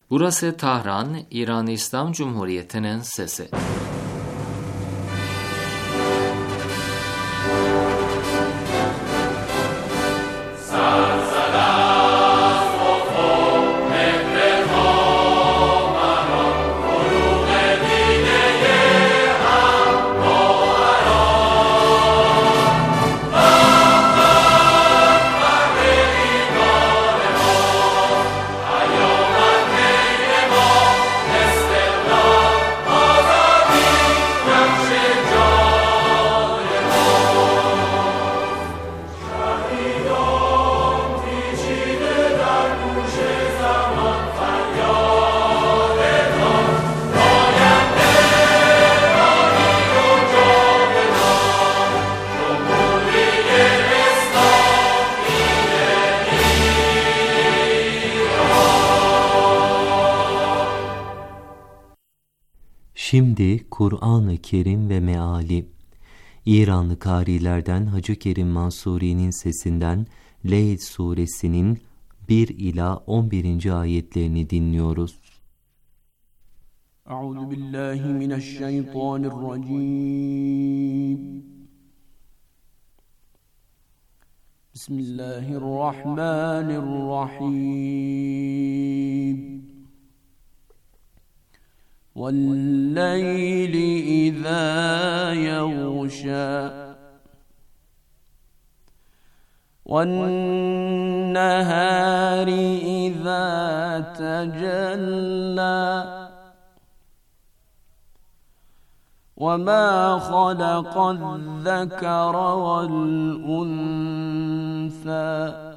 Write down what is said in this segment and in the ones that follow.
Burası Tahran, İran İslam Cumhuriyeti'nin sesi. Şimdi Kur'an-ı Kerim ve meali. İranlı kârilerden Hacı Kerim Mansuri'nin sesinden Leyl suresinin 1 ila 11. ayetlerini dinliyoruz. Euzubillahimineşşeytanirracim. Bismillahirrahmanirrahim. وَاللَّيْلِ إِذَا يَغْشَى وَالنَّهَارِ إِذَا تَجَلَّى وَمَا خَلَقَ الذَّكَرَ وَالْأُنثَى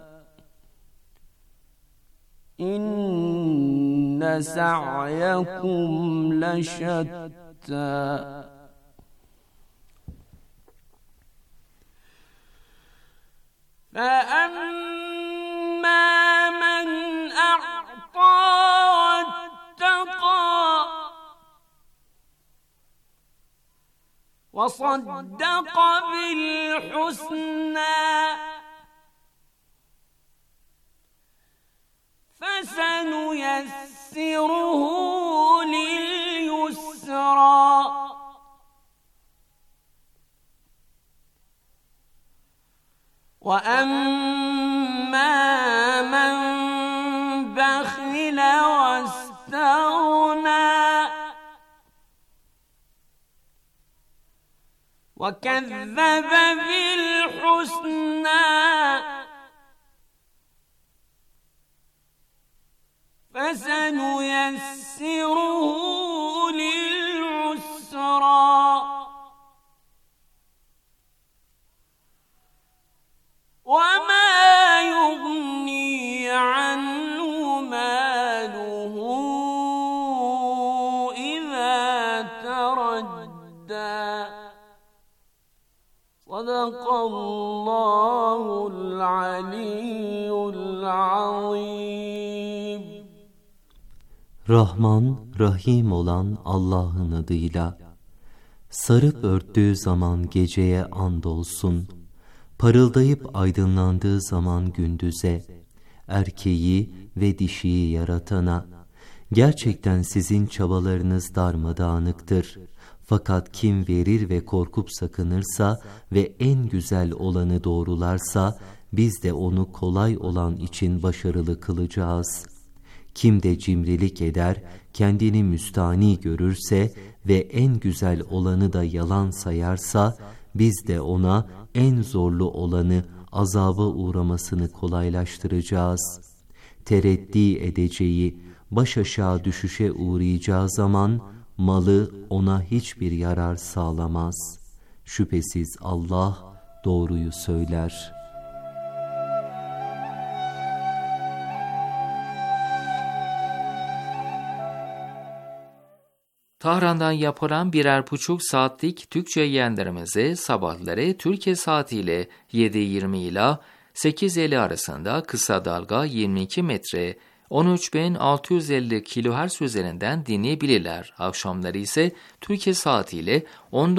إِنَّ سَعْيَكُمْ لَشَتَّى فَأَمَّا مَنْ أَعْطَى وَاتَّقَى وَصَدَّقَ بِالْحُسْنَى فَسَنُيَسِّرُهُ لِلْيُسْرَى وَأَمَّا مَنْ بَخِلَ وَاسْتَغْنَى وَكَذَّبَ بِالْحُسْنَى فَسَنُيَسِّرُهُ لِلْعُسْرَى وَمَا يُغْنِي عَنْهُ مَالُهُ إِذَا تَرَدَّى صَدَقَ اللّٰهُ الْعَلِيُّ الْعَظِيمُ. Rahman, Rahim olan Allah'ın adıyla. Sarıp örttüğü zaman geceye andolsun, parıldayıp aydınlandığı zaman gündüze, erkeği ve dişiyi yaratana. Gerçekten sizin çabalarınız darmadağınıktır. Fakat kim verir ve korkup sakınırsa ve en güzel olanı doğrularsa, biz de onu kolay olan için başarılı kılacağız. Kim de cimrilik eder, kendini müstani görürse ve en güzel olanı da yalan sayarsa, biz de ona en zorlu olanı azaba uğramasını kolaylaştıracağız. Tereddi edeceği, baş aşağı düşüşe uğrayacağı zaman, malı ona hiçbir yarar sağlamaz. Şüphesiz Allah doğruyu söyler. Tahran'dan yapılan 1,5 saatlik Türkçe yayınlarımızı sabahları Türkiye saatiyle 7:20 ila 8:50 arasında kısa dalga 22 metre 13.650 kHz üzerinden dinleyebilirler. Akşamları ise Türkiye saatiyle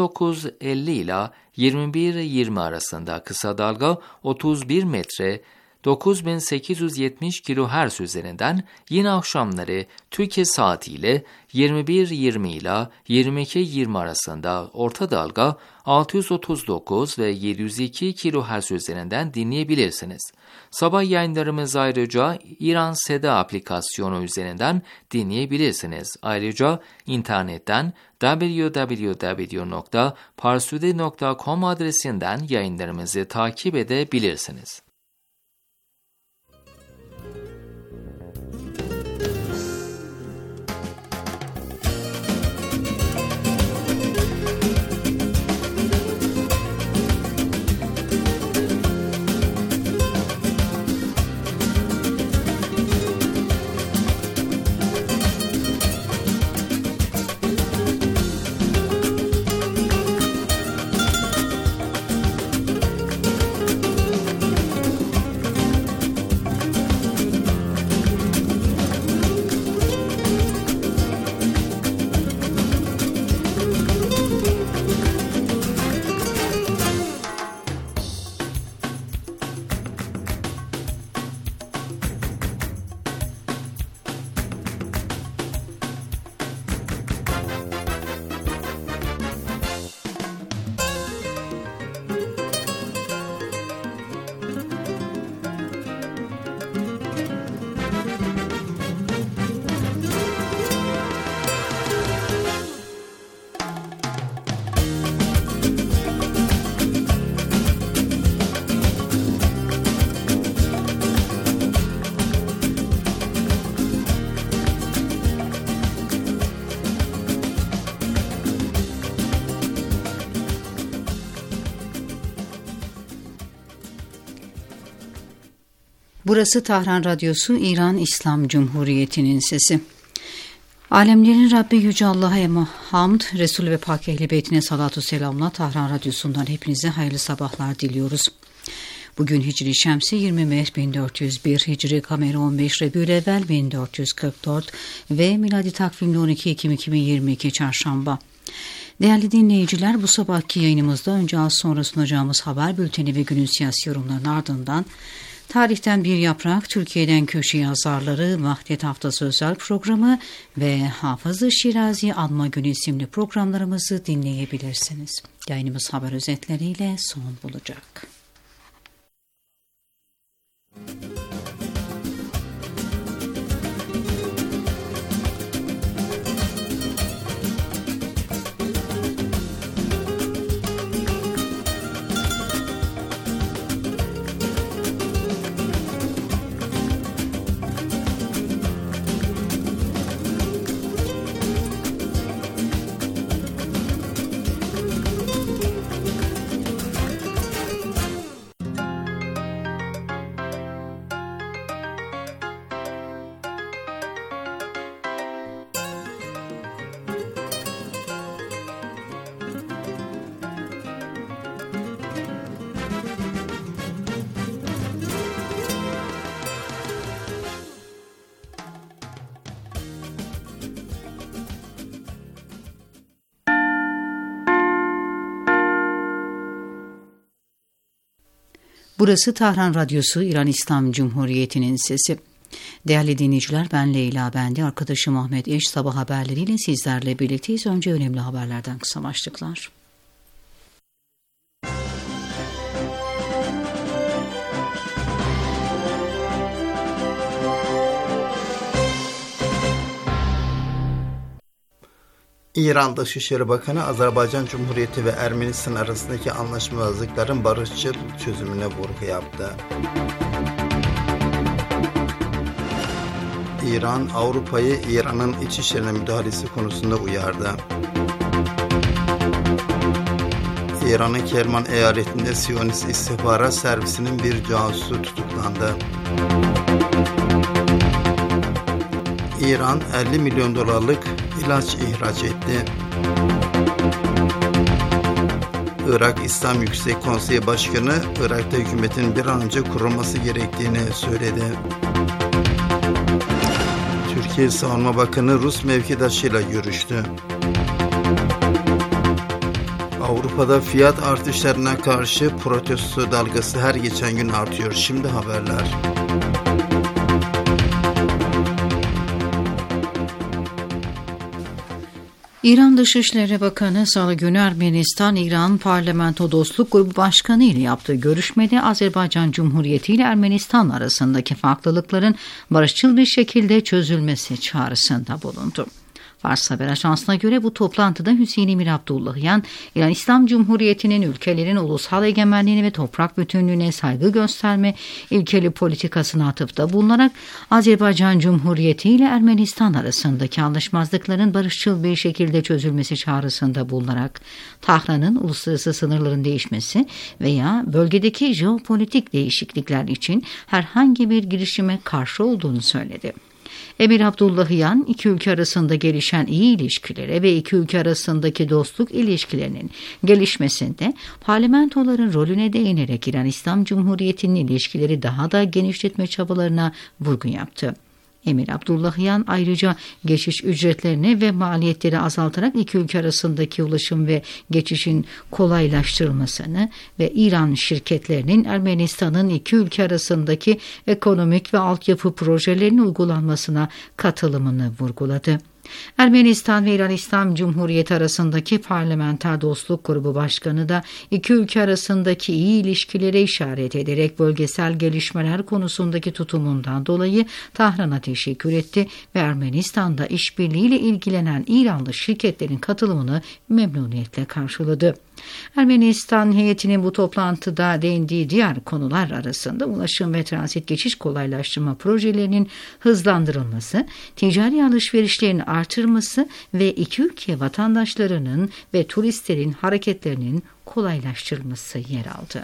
19:50 ila 21:20 arasında kısa dalga 31 metre 9870 kHz üzerinden, yine akşamları Türkiye saatiyle 21:20 ila 22:20 arasında orta dalga 639 ve 702 kHz üzerinden dinleyebilirsiniz. Sabah yayınlarımızı ayrıca İran Seda aplikasyonu üzerinden dinleyebilirsiniz. Ayrıca internetten www.parsude.com adresinden yayınlarımızı takip edebilirsiniz. Burası Tahran Radyosu, İran İslam Cumhuriyeti'nin sesi. Alemlerin Rabbi Yüce Allah'a hamd, Resul ve Pak Ehl-i Beytine salatu selamla Tahran Radyosu'ndan hepinize hayırlı sabahlar diliyoruz. Bugün Hicri Şemsi 20 Mehd 1401, Hicri Kameri 15 Rebü'l-Evvel 1444 ve Miladi Takvimli 12 Ekim 2022 Çarşamba. Değerli dinleyiciler, bu sabahki yayınımızda önce az sonra sunacağımız haber bülteni ve günün siyasi yorumlarının ardından Tarihten Bir Yaprak, Türkiye'den Köşe Yazarları, Vahdet Haftası özel programı ve Hafız-ı Şirazi Anma Günü isimli programlarımızı dinleyebilirsiniz. Yayınımız haber özetleriyle son bulacak. Burası Tahran Radyosu, İran İslam Cumhuriyeti'nin sesi. Değerli dinleyiciler, ben Leyla Bendi, arkadaşım Ahmet Eş sabah haberleriyle sizlerle birlikteyiz. Önce önemli haberlerden kısa başlıklar. İran Dışişleri Bakanı, Azerbaycan Cumhuriyeti ve Ermenistan arasındaki anlaşmazlıkların barışçıl çözümüne vurgu yaptı. İran, Avrupa'yı İran'ın iç işlerine müdahalesi konusunda uyardı. İran'ın Kerman eyaletinde Siyonist İstihbarat Servisi'nin bir casusu tutuklandı. İran 50 milyon dolarlık ilaç ihraç etti. Irak İslam Yüksek Konseyi Başkanı, Irak'ta hükümetin bir an önce kurulması gerektiğini söyledi. Türkiye Savunma Bakanı Rus mevkidaşıyla görüştü. Avrupa'da fiyat artışlarına karşı protesto dalgası her geçen gün artıyor. Şimdi haberler. İran Dışişleri Bakanı Salı günü Ermenistan-İran Parlamento Dostluk Grubu Başkanı ile yaptığı görüşmede Azerbaycan Cumhuriyeti ile Ermenistan arasındaki farklılıkların barışçıl bir şekilde çözülmesi çağrısında bulundu. Fars Haber Ajansı'na göre bu toplantıda Hüseyin Emir Abdullahian, İran İslam Cumhuriyeti'nin ülkelerin ulusal egemenliğine ve toprak bütünlüğüne saygı gösterme ilkeli politikasına atıfta bulunarak Azerbaycan Cumhuriyeti ile Ermenistan arasındaki anlaşmazlıkların barışçıl bir şekilde çözülmesi çağrısında bulunarak Tahran'ın uluslararası sınırların değişmesi veya bölgedeki jeopolitik değişiklikler için herhangi bir girişime karşı olduğunu söyledi. Emir Abdullahian, iki ülke arasında gelişen iyi ilişkilere ve iki ülke arasındaki dostluk ilişkilerinin gelişmesinde parlamentoların rolüne değinerek İran İslam Cumhuriyeti'nin ilişkileri daha da genişletme çabalarına vurgu yaptı. Emir Abdullahian ayrıca geçiş ücretlerini ve maliyetleri azaltarak iki ülke arasındaki ulaşım ve geçişin kolaylaştırılmasını ve İran şirketlerinin Ermenistan'ın iki ülke arasındaki ekonomik ve altyapı projelerinin uygulanmasına katılımını vurguladı. Ermenistan ve İran İslam Cumhuriyeti arasındaki Parlamenter Dostluk Grubu Başkanı da iki ülke arasındaki iyi ilişkilere işaret ederek bölgesel gelişmeler konusundaki tutumundan dolayı Tahran'a teşekkür etti ve Ermenistan'da işbirliğiyle ilgilenen İranlı şirketlerin katılımını memnuniyetle karşıladı. Ermenistan heyetinin bu toplantıda değindiği diğer konular arasında ulaşım ve transit geçiş kolaylaştırma projelerinin hızlandırılması, ticari alışverişlerin artırması ve iki ülke vatandaşlarının ve turistlerin hareketlerinin kolaylaştırılması yer aldı.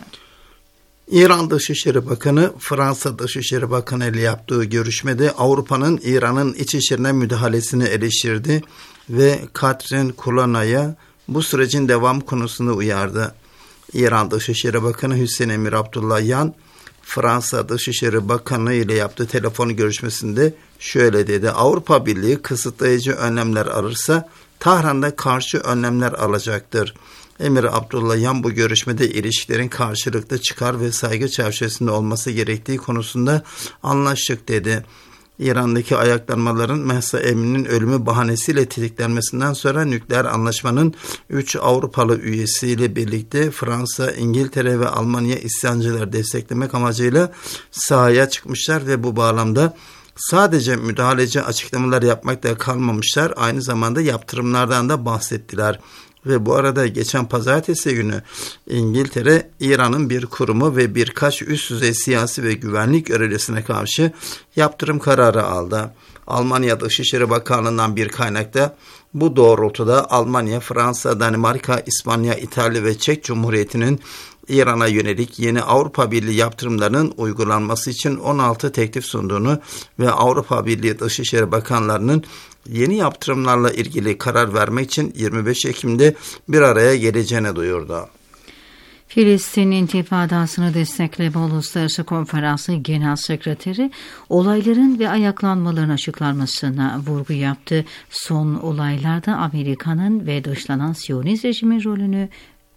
İran Dışişleri Bakanı, Fransa Dışişleri Bakanı ile yaptığı görüşmede Avrupa'nın İran'ın iç işlerine müdahalesini eleştirdi ve Catherine Colonna'ya bu sürecin devam konusunu uyardı. İran Dışişleri Bakanı Hüseyin Emir Abdullahian, Fransa Dışişleri Bakanı ile yaptığı telefon görüşmesinde şöyle dedi: Avrupa Birliği kısıtlayıcı önlemler alırsa Tahran'da karşı önlemler alacaktır. Emir Abdullahian bu görüşmede ilişkilerin karşılıklı çıkar ve saygı çerçevesinde olması gerektiği konusunda anlaştık dedi. İran'daki ayaklanmaların Mahsa Amini'nin ölümü bahanesiyle tetiklenmesinden sonra nükleer anlaşmanın 3 Avrupalı üyesiyle birlikte Fransa, İngiltere ve Almanya isyancıları desteklemek amacıyla sahaya çıkmışlar ve bu bağlamda sadece müdahaleci açıklamalar yapmakla kalmamışlar, aynı zamanda yaptırımlardan da bahsettiler. Ve bu arada geçen pazartesi günü İngiltere, İran'ın bir kurumu ve birkaç üst düzey siyasi ve güvenlik görevlisine karşı yaptırım kararı aldı. Almanya Dışişleri Bakanlığı'ndan bir kaynakta bu doğrultuda Almanya, Fransa, Danimarka, İspanya, İtalya ve Çek Cumhuriyeti'nin İran'a yönelik yeni Avrupa Birliği yaptırımlarının uygulanması için 16 teklif sunduğunu ve Avrupa Birliği Dışişleri Bakanlarının yeni yaptırımlarla ilgili karar vermek için 25 Ekim'de bir araya geleceğini duyurdu. Filistin İntifadasını Destekleme Uluslararası Konferansı Genel Sekreteri olayların ve ayaklanmaların açıklanmasına vurgu yaptı. Son olaylarda Amerika'nın ve dışlanan Siyonist rejimin rolünü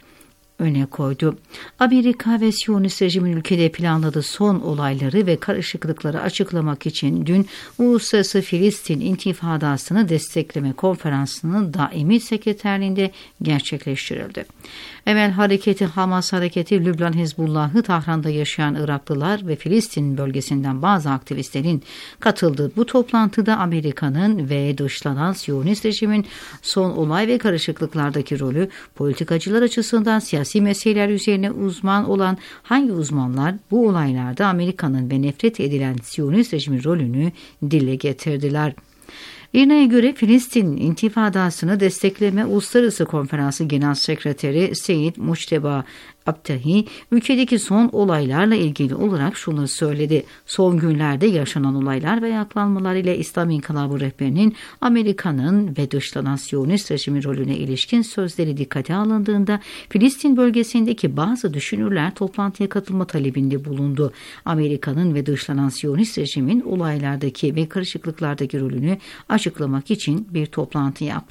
öne koydu. Amerika ve Siyonist rejimin ülkede planladığı son olayları ve karışıklıkları açıklamak için dün Uluslararası Filistin İntifadasını Destekleme Konferansı'nın daimi sekreterliğinde gerçekleştirildi. Emel Hareketi, Hamas Hareketi, Lübnan Hizbullah'ı, Tahran'da yaşayan Iraklılar ve Filistin bölgesinden bazı aktivistlerin katıldığı bu toplantıda Amerika'nın ve dışlanan Siyonist rejimin son olay ve karışıklıklardaki rolü, politikacılar açısından siyasi meseleler üzerine uzman olan hangi uzmanlar bu olaylarda Amerika'nın ve nefret edilen Siyonist rejimin rolünü dile getirdiler. İRNA'ya göre Filistin İntifadasını Destekleme Uluslararası Konferansı Genel Sekreteri Seyyid Mujteba Abtahi, ülkedeki son olaylarla ilgili olarak şunu söyledi. Son günlerde yaşanan olaylar ve ayaklanmalar ile İslam İnkılabı rehberinin Amerika'nın ve dışlanan Siyonist rejimin rolüne ilişkin sözleri dikkate alındığında Filistin bölgesindeki bazı düşünürler toplantıya katılma talebinde bulundu. Amerika'nın ve dışlanan Siyonist rejimin olaylardaki ve karışıklıklardaki rolünü açıklamak için bir toplantı yaptılar.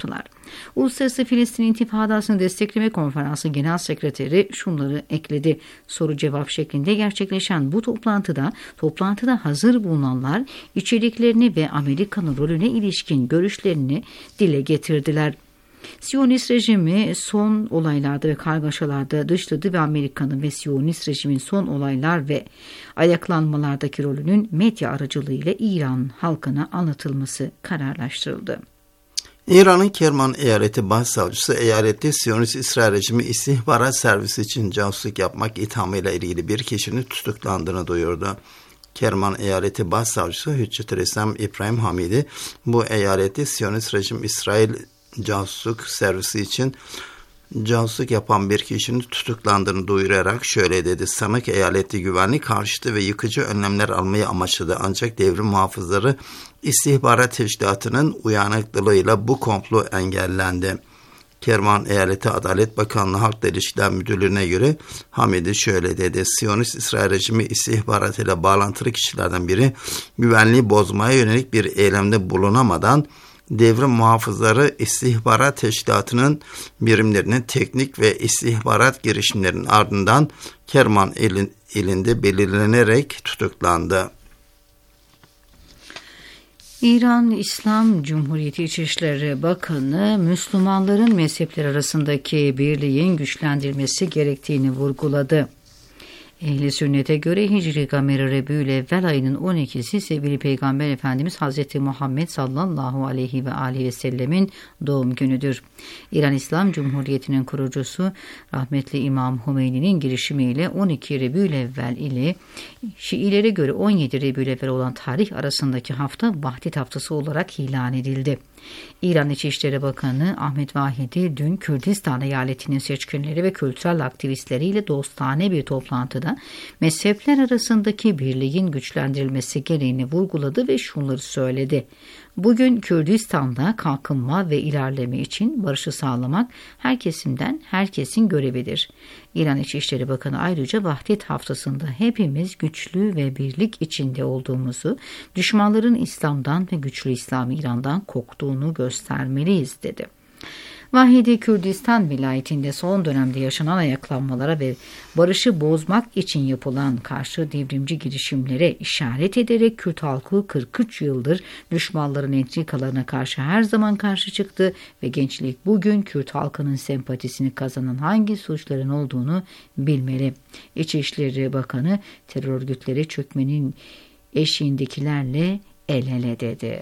Uluslararası Filistin İntifadası'nı Destekleme Konferansı Genel Sekreteri şunları ekledi. Soru cevap şeklinde gerçekleşen bu toplantıda hazır bulunanlar içeriklerini ve Amerika'nın rolüne ilişkin görüşlerini dile getirdiler. Siyonist rejimi son olaylarda ve kargaşalarda dışladı ve Amerika'nın ve Siyonist rejimin son olaylar ve ayaklanmalardaki rolünün medya aracılığıyla İran halkına anlatılması kararlaştırıldı. İran'ın Kerman Eyaleti Başsavcısı eyalette Siyonist İsrail rejimi istihbarat servisi için casusluk yapmak ithamıyla ilgili bir kişinin tutuklandığını duyurdu. Kerman Eyaleti Başsavcısı Hüccetül İslam İbrahim Hamidi bu eyalette Siyonist rejim İsrail casusluk servisi için casusluk yapan bir kişinin tutuklandığını duyurarak şöyle dedi. Sanık eyalette güvenlik karşıtı ve yıkıcı önlemler almayı amaçladı. Ancak devrim muhafızları istihbarat teşkilatının uyanıklılığıyla bu komplo engellendi. Kerman Eyaleti Adalet Bakanlığı Halkla İlişkiler Müdürlüğü'ne göre Hamidi şöyle dedi. Siyonist İsrail rejimi istihbaratıyla bağlantılı kişilerden biri güvenliği bozmaya yönelik bir eylemde bulunamadan devrim muhafızları istihbarat teşkilatının birimlerinin teknik ve istihbarat girişimlerinin ardından Kerman ilinde belirlenerek tutuklandı. İran İslam Cumhuriyeti İçişleri Bakanı Müslümanların mezhepler arasındaki birliğin güçlendirilmesi gerektiğini vurguladı. Ehl-i Sünnet'e göre Hicri Gameri Rebü'l-Evvel ayının 12'si sevgili Peygamber Efendimiz Hazreti Muhammed sallallahu aleyhi ve aleyhi ve sellemin doğum günüdür. İran İslam Cumhuriyeti'nin kurucusu rahmetli İmam Hümeyni'nin girişimiyle 12 Rebü'l-Evvel ile Şiilere göre 17 Rebü'l-Evvel olan tarih arasındaki hafta Vahdet Haftası olarak ilan edildi. İran İçişleri Bakanı Ahmet Vahidi dün Kürdistan eyaletinin seçkinleri ve kültürel aktivistleriyle dostane bir toplantıda mezhepler arasındaki birliğin güçlendirilmesi gereğini vurguladı ve şunları söyledi. Bugün Kürdistan'da kalkınma ve ilerleme için barışı sağlamak her kesimden herkesin görevidir. İran İçişleri Bakanı ayrıca Vahdet Haftası'nda hepimiz güçlü ve birlik içinde olduğumuzu, düşmanların İslam'dan ve güçlü İslam İran'dan korktuğunu göstermeliyiz dedi. Vahidi Kürdistan vilayetinde son dönemde yaşanan ayaklanmalara ve barışı bozmak için yapılan karşı devrimci girişimlere işaret ederek Kürt halkı 43 yıldır düşmanların entrikalarına karşı her zaman karşı çıktı ve gençlik bugün Kürt halkının sempatisini kazanan hangi suçların olduğunu bilmeli. İçişleri Bakanı terör örgütleri çökmenin eşiğindekilerle el ele dedi.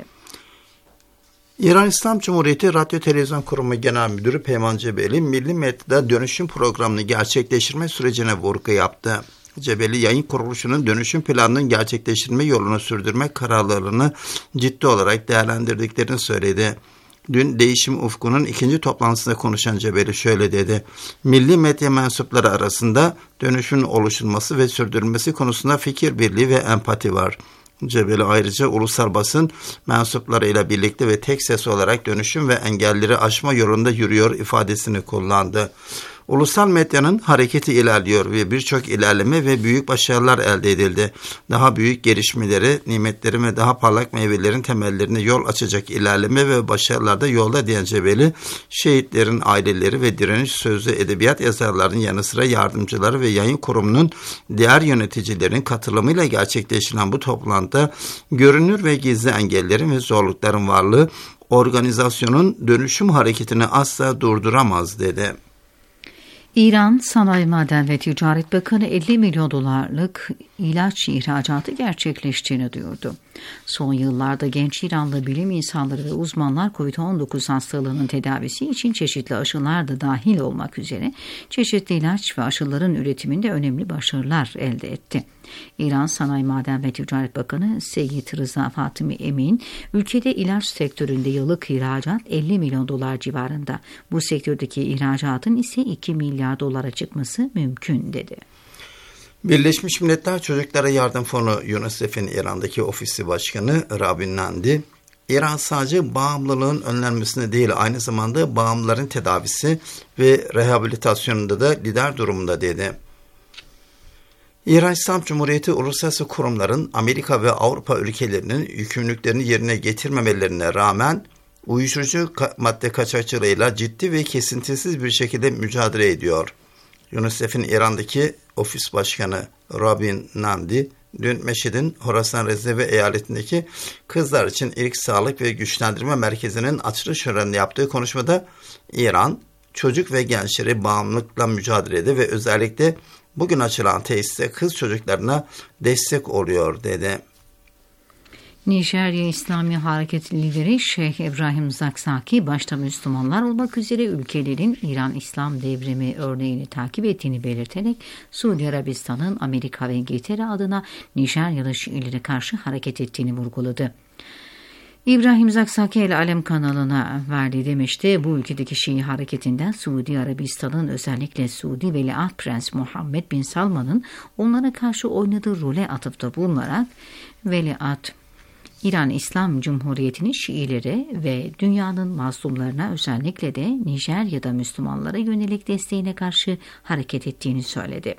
İran İslam Cumhuriyeti Radyo Televizyon Kurumu Genel Müdürü Peyman Cebeli, Milli Medyada dönüşüm programını gerçekleştirme sürecine vurgu yaptı. Cebeli, yayın kuruluşunun dönüşüm planının gerçekleştirme yolunu sürdürme kararlarını ciddi olarak değerlendirdiklerini söyledi. Dün Değişim Ufku'nun ikinci toplantısında konuşan Cebeli şöyle dedi. Milli medya mensupları arasında dönüşümün oluşturulması ve sürdürülmesi konusunda fikir birliği ve empati var. Cebeli ayrıca ulusal basın mensuplarıyla birlikte ve tek ses olarak dönüşüm ve engelleri aşma yolunda yürüyor ifadesini kullandı. Ulusal medyanın hareketi ilerliyor ve birçok ilerleme ve büyük başarılar elde edildi. Daha büyük gelişmeleri, nimetlerin ve daha parlak meyvelerin temellerine yol açacak ilerleme ve başarılarda yolda diyen Cebeli, şehitlerin aileleri ve direniş sözlü edebiyat yazarlarının yanı sıra yardımcıları ve yayın kurumunun diğer yöneticilerin katılımıyla gerçekleştirilen bu toplantıda görünür ve gizli engellerin ve zorlukların varlığı organizasyonun dönüşüm hareketini asla durduramaz dedi. İran Sanayi, Maden ve Ticaret Bakanı 50 milyon dolarlık ilaç ihracatı gerçekleştiğini duyurdu. Son yıllarda genç İranlı bilim insanları ve uzmanlar COVID-19 hastalığının tedavisi için çeşitli aşılar da dahil olmak üzere çeşitli ilaç ve aşıların üretiminde önemli başarılar elde etti. İran Sanayi, Maden ve Ticaret Bakanı Seyyid Rıza Fatimi Emin, ülkede ilaç sektöründe yıllık ihracat 50 milyon dolar civarında. Bu sektördeki ihracatın ise 2 milyar dolara çıkması mümkün dedi. Birleşmiş Milletler Çocuklara Yardım Fonu UNICEF'in İran'daki ofisi başkanı Rabin Nandi, İran sadece bağımlılığın önlenmesine değil aynı zamanda bağımlıların tedavisi ve rehabilitasyonunda da lider durumunda dedi. İran İslam Cumhuriyeti uluslararası kurumların Amerika ve Avrupa ülkelerinin yükümlülüklerini yerine getirmemelerine rağmen uyuşturucu madde kaçakçılığıyla ciddi ve kesintisiz bir şekilde mücadele ediyor. UNICEF'in İran'daki ofis başkanı Robin Nandi, dün Meşhed'in Horasan Rezervi eyaletindeki kızlar için ilk sağlık ve güçlendirme merkezinin açılış töreninde yaptığı konuşmada İran, çocuk ve gençleri bağımlılıkla mücadelede ve özellikle bugün açılan tesiste kız çocuklarına destek oluyor dedi. Nijerya İslami Hareket lideri Şeyh İbrahim Zakzaki başta Müslümanlar olmak üzere ülkelerin İran İslam devrimi örneğini takip ettiğini belirterek Suudi Arabistan'ın Amerika ve İngiltere adına Nijeryalı Şiilere karşı hareket ettiğini vurguladı. İbrahim Zakzaki El Alem kanalına verdiği demeçte bu ülkedeki Şii hareketinden Suudi Arabistan'ın özellikle Suudi Veliaht Prens Muhammed Bin Salman'ın onlara karşı oynadığı role atıfta bulunarak Veliaht İran İslam Cumhuriyeti'nin Şiilere ve dünyanın mazlumlarına özellikle de Nijerya'da Müslümanlara yönelik desteğine karşı hareket ettiğini söyledi.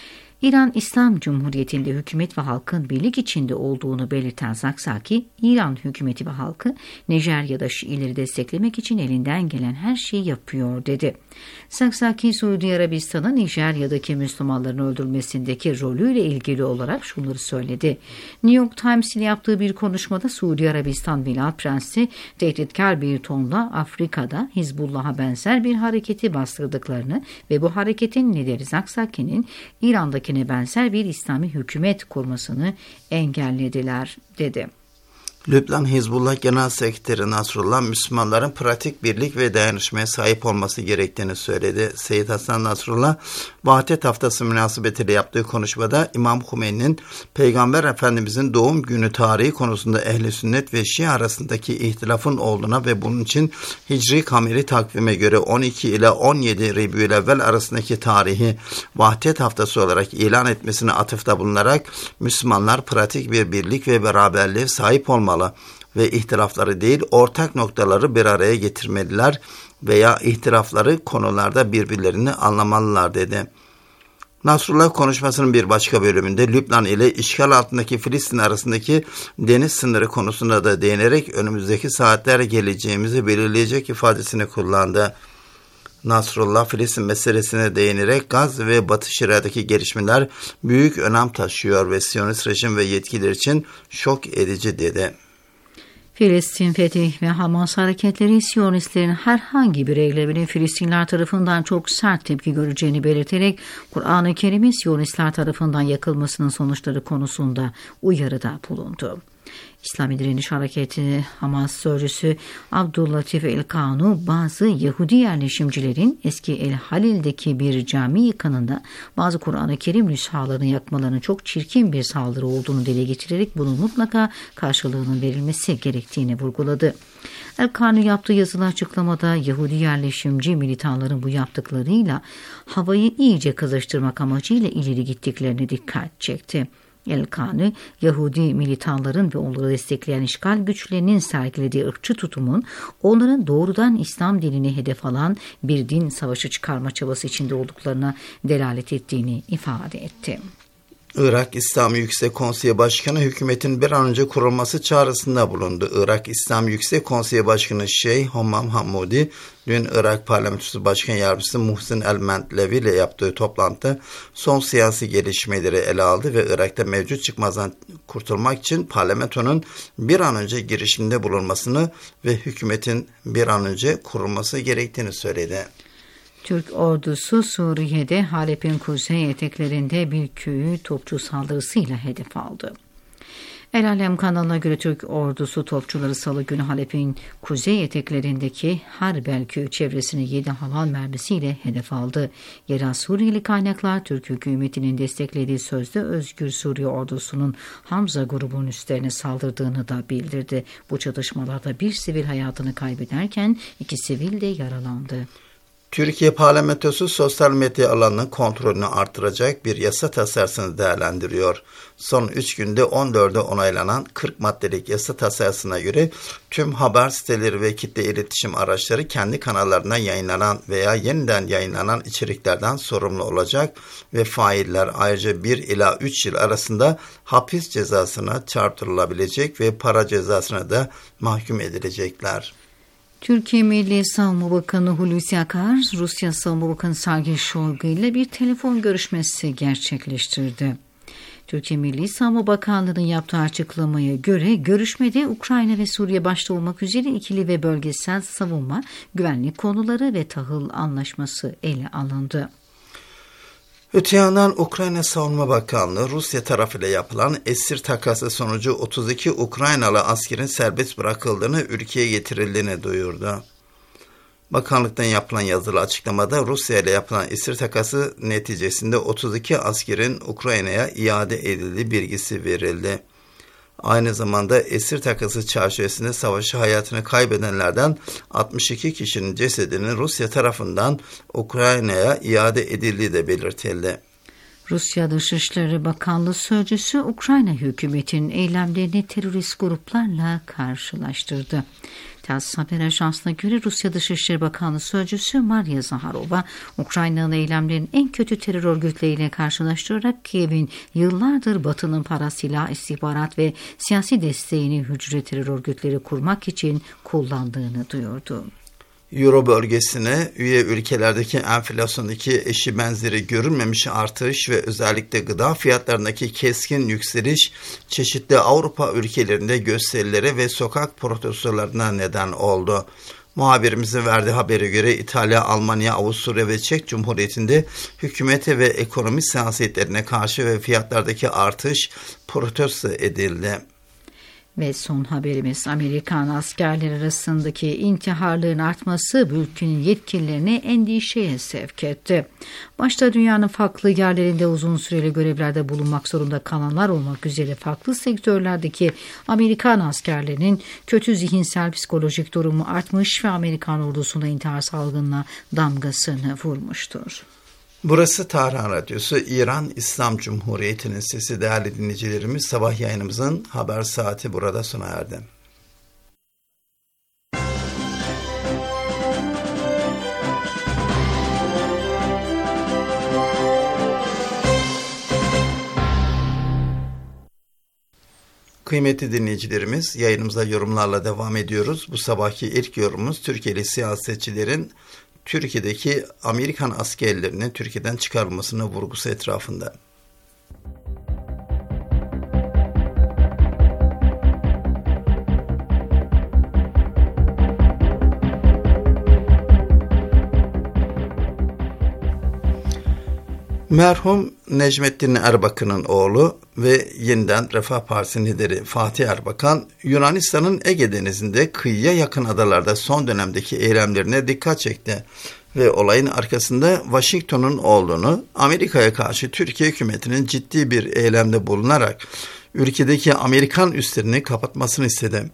İran İslam Cumhuriyeti'nde hükümet ve halkın birlik içinde olduğunu belirten Zakzaki, İran hükümeti ve halkı Nijerya'da Şiileri desteklemek için elinden gelen her şeyi yapıyor dedi. Zakzaki, Suudi Arabistan'ın Nijerya'daki Müslümanların öldürülmesindeki rolüyle ilgili olarak şunları söyledi. New York Times ile yaptığı bir konuşmada Suudi Arabistan Veliaht Prensi tehditkar bir tonla Afrika'da Hizbullah'a benzer bir hareketi bastırdıklarını ve bu hareketin lideri Zakzaki'nin İran'daki benzer bir İslami hükümet kurmasını engellediler dedi. Lübnan Hizbullah Genel Sekreteri Nasrullah, Müslümanların pratik birlik ve dayanışmaya sahip olması gerektiğini söyledi. Seyyid Hasan Nasrullah, Vahdet Haftası münasebetiyle yaptığı konuşmada İmam Hümeyni'nin Peygamber Efendimizin doğum günü tarihi konusunda Ehl-i Sünnet ve Şii arasındaki ihtilafın olduğuna ve bunun için Hicri Kameri takvime göre 12 ile 17 Rebiülevvel arasındaki tarihi Vahdet Haftası olarak ilan etmesine atıfta bulunarak Müslümanlar pratik bir birlik ve beraberliğe sahip olmalı ve ihtilafları değil ortak noktaları bir araya getirmeliler veya ihtilafları konularda birbirlerini anlamalılar dedi. Nasrullah konuşmasının bir başka bölümünde Lübnan ile işgal altındaki Filistin arasındaki deniz sınırı konusunda da değinerek önümüzdeki saatler geleceğimizi belirleyecek ifadesini kullandı. Nasrullah, Filistin meselesine değinerek Gazze ve Batı Şeria'daki gelişmeler büyük önem taşıyor ve Siyonist rejim ve yetkililer için şok edici dedi. Filistin Fetih ve Hamas hareketleri Siyonistlerin herhangi bir eyleminin Filistinler tarafından çok sert tepki göreceğini belirterek Kur'an-ı Kerim'in Siyonistler tarafından yakılmasının sonuçları konusunda uyarıda bulundu. İslami Direniş Hareketi Hamas sözcüsü Abdüllatif El-Kanu, bazı Yahudi yerleşimcilerin eski El Halil'deki bir cami yıkanında bazı Kur'an-ı Kerim nüshalarını yakmalarının çok çirkin bir saldırı olduğunu dile getirerek bunun mutlaka karşılığının verilmesi gerektiğini vurguladı. El-Kanu yaptığı yazılı açıklamada Yahudi yerleşimci militanların bu yaptıklarıyla havayı iyice kızıştırmak amacıyla ileri gittiklerine dikkat çekti. El-Kanu, Yahudi militanların ve onları destekleyen işgal güçlerinin sergilediği ırkçı tutumun onların doğrudan İslam dinini hedef alan bir din savaşı çıkarma çabası içinde olduklarına delalet ettiğini ifade etti. Irak İslam Yüksek Konseyi Başkanı hükümetin bir an önce kurulması çağrısında bulundu. Irak İslam Yüksek Konseyi Başkanı Şeyh Hommam Hammudi, dün Irak Parlamentosu Başkan Yardımcısı Muhsin El-Mentlevi ile yaptığı toplantıda son siyasi gelişmeleri ele aldı ve Irak'ta mevcut çıkmazdan kurtulmak için parlamentonun bir an önce girişiminde bulunmasını ve hükümetin bir an önce kurulması gerektiğini söyledi. Türk ordusu Suriye'de Halep'in kuzey eteklerinde bir köyü topçu saldırısıyla hedef aldı. El Alem kanalına göre Türk ordusu topçuları Salı günü Halep'in kuzey eteklerindeki Harbel köyü çevresini 7 havan mermisiyle hedef aldı. Yerel Suriyeli kaynaklar Türk hükümetinin desteklediği sözde Özgür Suriye ordusunun Hamza grubunun üstlerine saldırdığını da bildirdi. Bu çatışmalarda bir sivil hayatını kaybederken 2 sivil de yaralandı. Türkiye Parlamentosu sosyal medya alanının kontrolünü artıracak bir yasa tasarısını değerlendiriyor. Son 3 günde 14'e onaylanan 40 maddelik yasa tasarısına göre tüm haber siteleri ve kitle iletişim araçları kendi kanallarına yayınlanan veya yeniden yayınlanan içeriklerden sorumlu olacak ve failler ayrıca 1 ila 3 yıl arasında hapis cezasına çarptırılabilecek ve para cezasına da mahkum edilecekler. Türkiye Milli Savunma Bakanı Hulusi Akar, Rusya Savunma Bakanı Sergey Shoigu ile bir telefon görüşmesi gerçekleştirdi. Türkiye Milli Savunma Bakanlığı'nın yaptığı açıklamaya göre görüşmede Ukrayna ve Suriye başta olmak üzere ikili ve bölgesel savunma, güvenlik konuları ve tahıl anlaşması ele alındı. Öte yandan Ukrayna Savunma Bakanlığı Rusya tarafıyla yapılan esir takası sonucu 32 Ukraynalı askerin serbest bırakıldığını, ülkeye getirildiğini duyurdu. Bakanlıktan yapılan yazılı açıklamada Rusya ile yapılan esir takası neticesinde 32 askerin Ukrayna'ya iade edildiği bilgisi verildi. Aynı zamanda esir takası çerçevesinde savaşı hayatını kaybedenlerden 62 kişinin cesedinin Rusya tarafından Ukrayna'ya iade edildiği de belirtildi. Rusya Dışişleri Bakanlığı Sözcüsü Ukrayna hükümetinin eylemlerini terörist gruplarla karşılaştırdı. TASS haber ajansına göre Rusya Dışişleri Bakanlığı Sözcüsü Maria Zaharova, Ukrayna'nın eylemlerin en kötü terör örgütleriyle karşılaştırarak Kiev'in yıllardır Batı'nın para, silah, istihbarat ve siyasi desteğini hücre terör örgütleri kurmak için kullandığını duyurdu. Euro bölgesine üye ülkelerdeki enflasyondaki eşi benzeri görülmemiş artış ve özellikle gıda fiyatlarındaki keskin yükseliş çeşitli Avrupa ülkelerinde gösterilere ve sokak protestolarına neden oldu. Muhabirimizin verdiği habere göre İtalya, Almanya, Avusturya ve Çek Cumhuriyeti'nde hükümete ve ekonomi siyasetlerine karşı ve fiyatlardaki artış protesto edildi. Ve son haberimiz, Amerikan askerleri arasındaki intiharların artması ülkenin yetkililerini endişeye sevk etti. Başta dünyanın farklı yerlerinde uzun süreli görevlerde bulunmak zorunda kalanlar olmak üzere farklı sektörlerdeki Amerikan askerlerinin kötü zihinsel psikolojik durumu artmış ve Amerikan ordusunda intihar salgınına damgasını vurmuştur. Burası Tahran Radyosu, İran İslam Cumhuriyeti'nin sesi. Değerli dinleyicilerimiz, sabah yayınımızın haber saati burada sona erdi. Kıymetli dinleyicilerimiz, yayınımıza yorumlarla devam ediyoruz. Bu sabahki ilk yorumumuz Türkiye'li siyasetçilerin Türkiye'deki Amerikan askerlerinin Türkiye'den çıkarılmasına vurgusu etrafında. Merhum Necmettin Erbakan'ın oğlu ve yeniden Refah Partisi lideri Fatih Erbakan, Yunanistan'ın Ege Denizi'nde kıyıya yakın adalarda son dönemdeki eylemlerine dikkat çekti ve olayın arkasında Washington'un olduğunu, Amerika'ya karşı Türkiye hükümetinin ciddi bir eylemde bulunarak ülkedeki Amerikan üslerini kapatmasını istedi.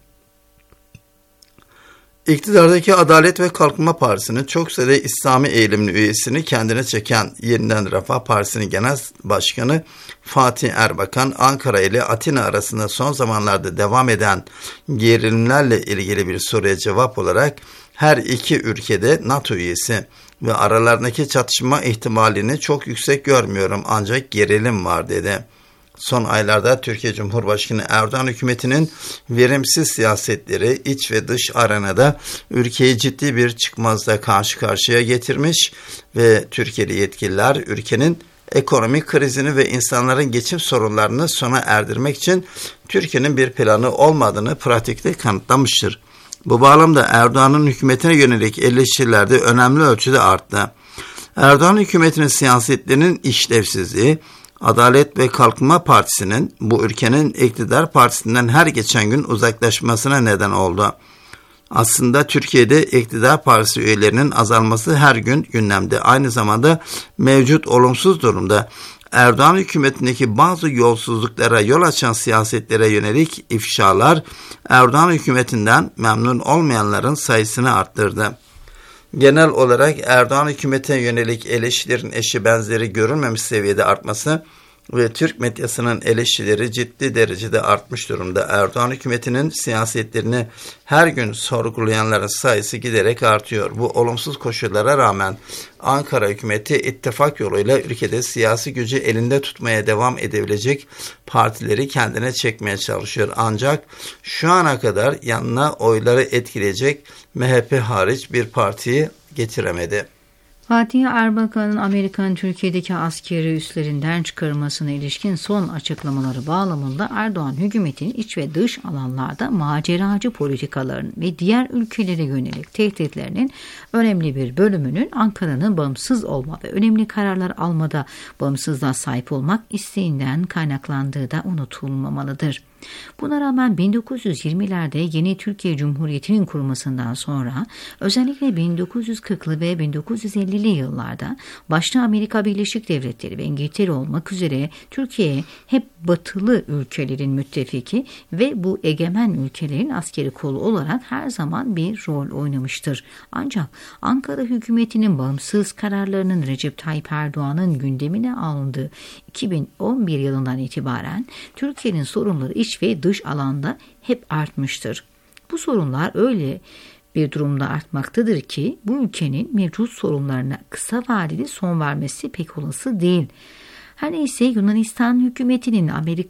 İktidardaki Adalet ve Kalkınma Partisi'nin çok sayıda İslami eğilimin üyesini kendine çeken Yeniden Refah Partisi'nin Genel Başkanı Fatih Erbakan, Ankara ile Atina arasında son zamanlarda devam eden gerilimlerle ilgili bir soruya cevap olarak her iki ülkede NATO üyesi ve aralarındaki çatışma ihtimalini çok yüksek görmüyorum, ancak gerilim var dedi. Son aylarda Türkiye Cumhurbaşkanı Erdoğan hükümetinin verimsiz siyasetleri iç ve dış arenada ülkeyi ciddi bir çıkmazla karşı karşıya getirmiş ve Türkiye'li yetkililer ülkenin ekonomik krizini ve insanların geçim sorunlarını sona erdirmek için Türkiye'nin bir planı olmadığını pratikte kanıtlamıştır. Bu bağlamda Erdoğan'ın hükümetine yönelik eleştiriler de önemli ölçüde arttı. Erdoğan hükümetinin siyasetlerinin işlevsizliği, Adalet ve Kalkınma Partisi'nin bu ülkenin iktidar partisinden her geçen gün uzaklaşmasına neden oldu. Aslında Türkiye'de iktidar partisi üyelerinin azalması her gün gündemde. Aynı zamanda mevcut olumsuz durumda Erdoğan hükümetindeki bazı yolsuzluklara yol açan siyasetlere yönelik ifşalar Erdoğan hükümetinden memnun olmayanların sayısını arttırdı. Genel olarak Erdoğan hükümetine yönelik eleştirilerin eşi benzeri görülmemiş seviyede artması, ve Türk medyasının eleştirileri ciddi derecede artmış durumda. Erdoğan hükümetinin siyasetlerini her gün sorgulayanların sayısı giderek artıyor. Bu olumsuz koşullara rağmen Ankara hükümeti ittifak yoluyla ülkede siyasi gücü elinde tutmaya devam edebilecek partileri kendine çekmeye çalışıyor. Ancak şu ana kadar yanına oyları etkileyecek MHP hariç bir partiyi getiremedi. Fatih Erbakan'ın Amerika'nın Türkiye'deki askeri üslerinden çıkarılmasına ilişkin son açıklamaları bağlamında Erdoğan hükümetinin iç ve dış alanlarda maceracı politikalarının ve diğer ülkelere yönelik tehditlerinin önemli bir bölümünün Ankara'nın bağımsız olma ve önemli kararlar almada bağımsızlığa sahip olmak isteğinden kaynaklandığı da unutulmamalıdır. Buna rağmen 1920'lerde yeni Türkiye Cumhuriyeti'nin kurulmasından sonra özellikle 1940'lı ve 1950'li yıllarda başta Amerika Birleşik Devletleri ve İngiltere olmak üzere Türkiye hep batılı ülkelerin müttefiki ve bu egemen ülkelerin askeri kolu olarak her zaman bir rol oynamıştır. Ancak Ankara hükümetinin bağımsız kararlarının Recep Tayyip Erdoğan'ın gündemine alındığı 2011 yılından itibaren Türkiye'nin sorunları iç ve dış alanda hep artmıştır. Bu sorunlar öyle bir durumda artmaktadır ki bu ülkenin mevcut sorunlarına kısa vadeli son vermesi pek olası değil. Her neyse Yunanistan hükümetinin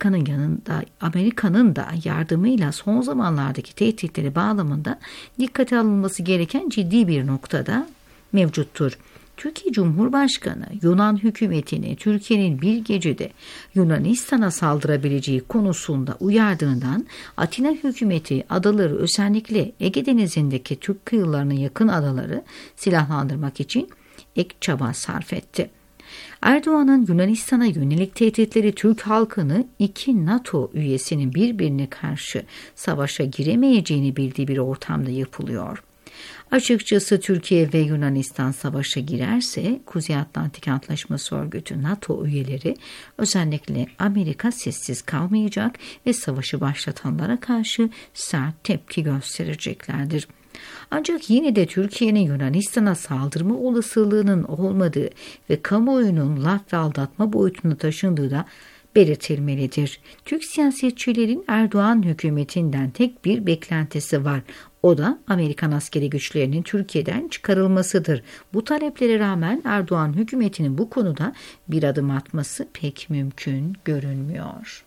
Amerika'nın da yardımıyla son zamanlardaki tehditleri bağlamında dikkate alınması gereken ciddi bir noktada mevcuttur. Türkiye Cumhurbaşkanı Yunan hükümetini Türkiye'nin bir gecede Yunanistan'a saldırabileceği konusunda uyardığından Atina hükümeti adaları özellikle Ege Denizi'ndeki Türk kıyılarına yakın adaları silahlandırmak için ek çaba sarf etti. Erdoğan'ın Yunanistan'a yönelik tehditleri Türk halkını iki NATO üyesinin birbirine karşı savaşa giremeyeceğini bildiği bir ortamda yapılıyor. Açıkçası Türkiye ve Yunanistan savaşa girerse Kuzey Atlantik Antlaşması Örgütü NATO üyeleri özellikle Amerika sessiz kalmayacak ve savaşı başlatanlara karşı sert tepki göstereceklerdir. Ancak yine de Türkiye'nin Yunanistan'a saldırma olasılığının olmadığı ve kamuoyunun laf ve aldatma boyutuna taşındığı da belirtilmelidir. Türk siyasetçilerin Erdoğan hükümetinden tek bir beklentisi var. O da Amerikan askeri güçlerinin Türkiye'den çıkarılmasıdır. Bu taleplere rağmen Erdoğan hükümetinin bu konuda bir adım atması pek mümkün görünmüyor.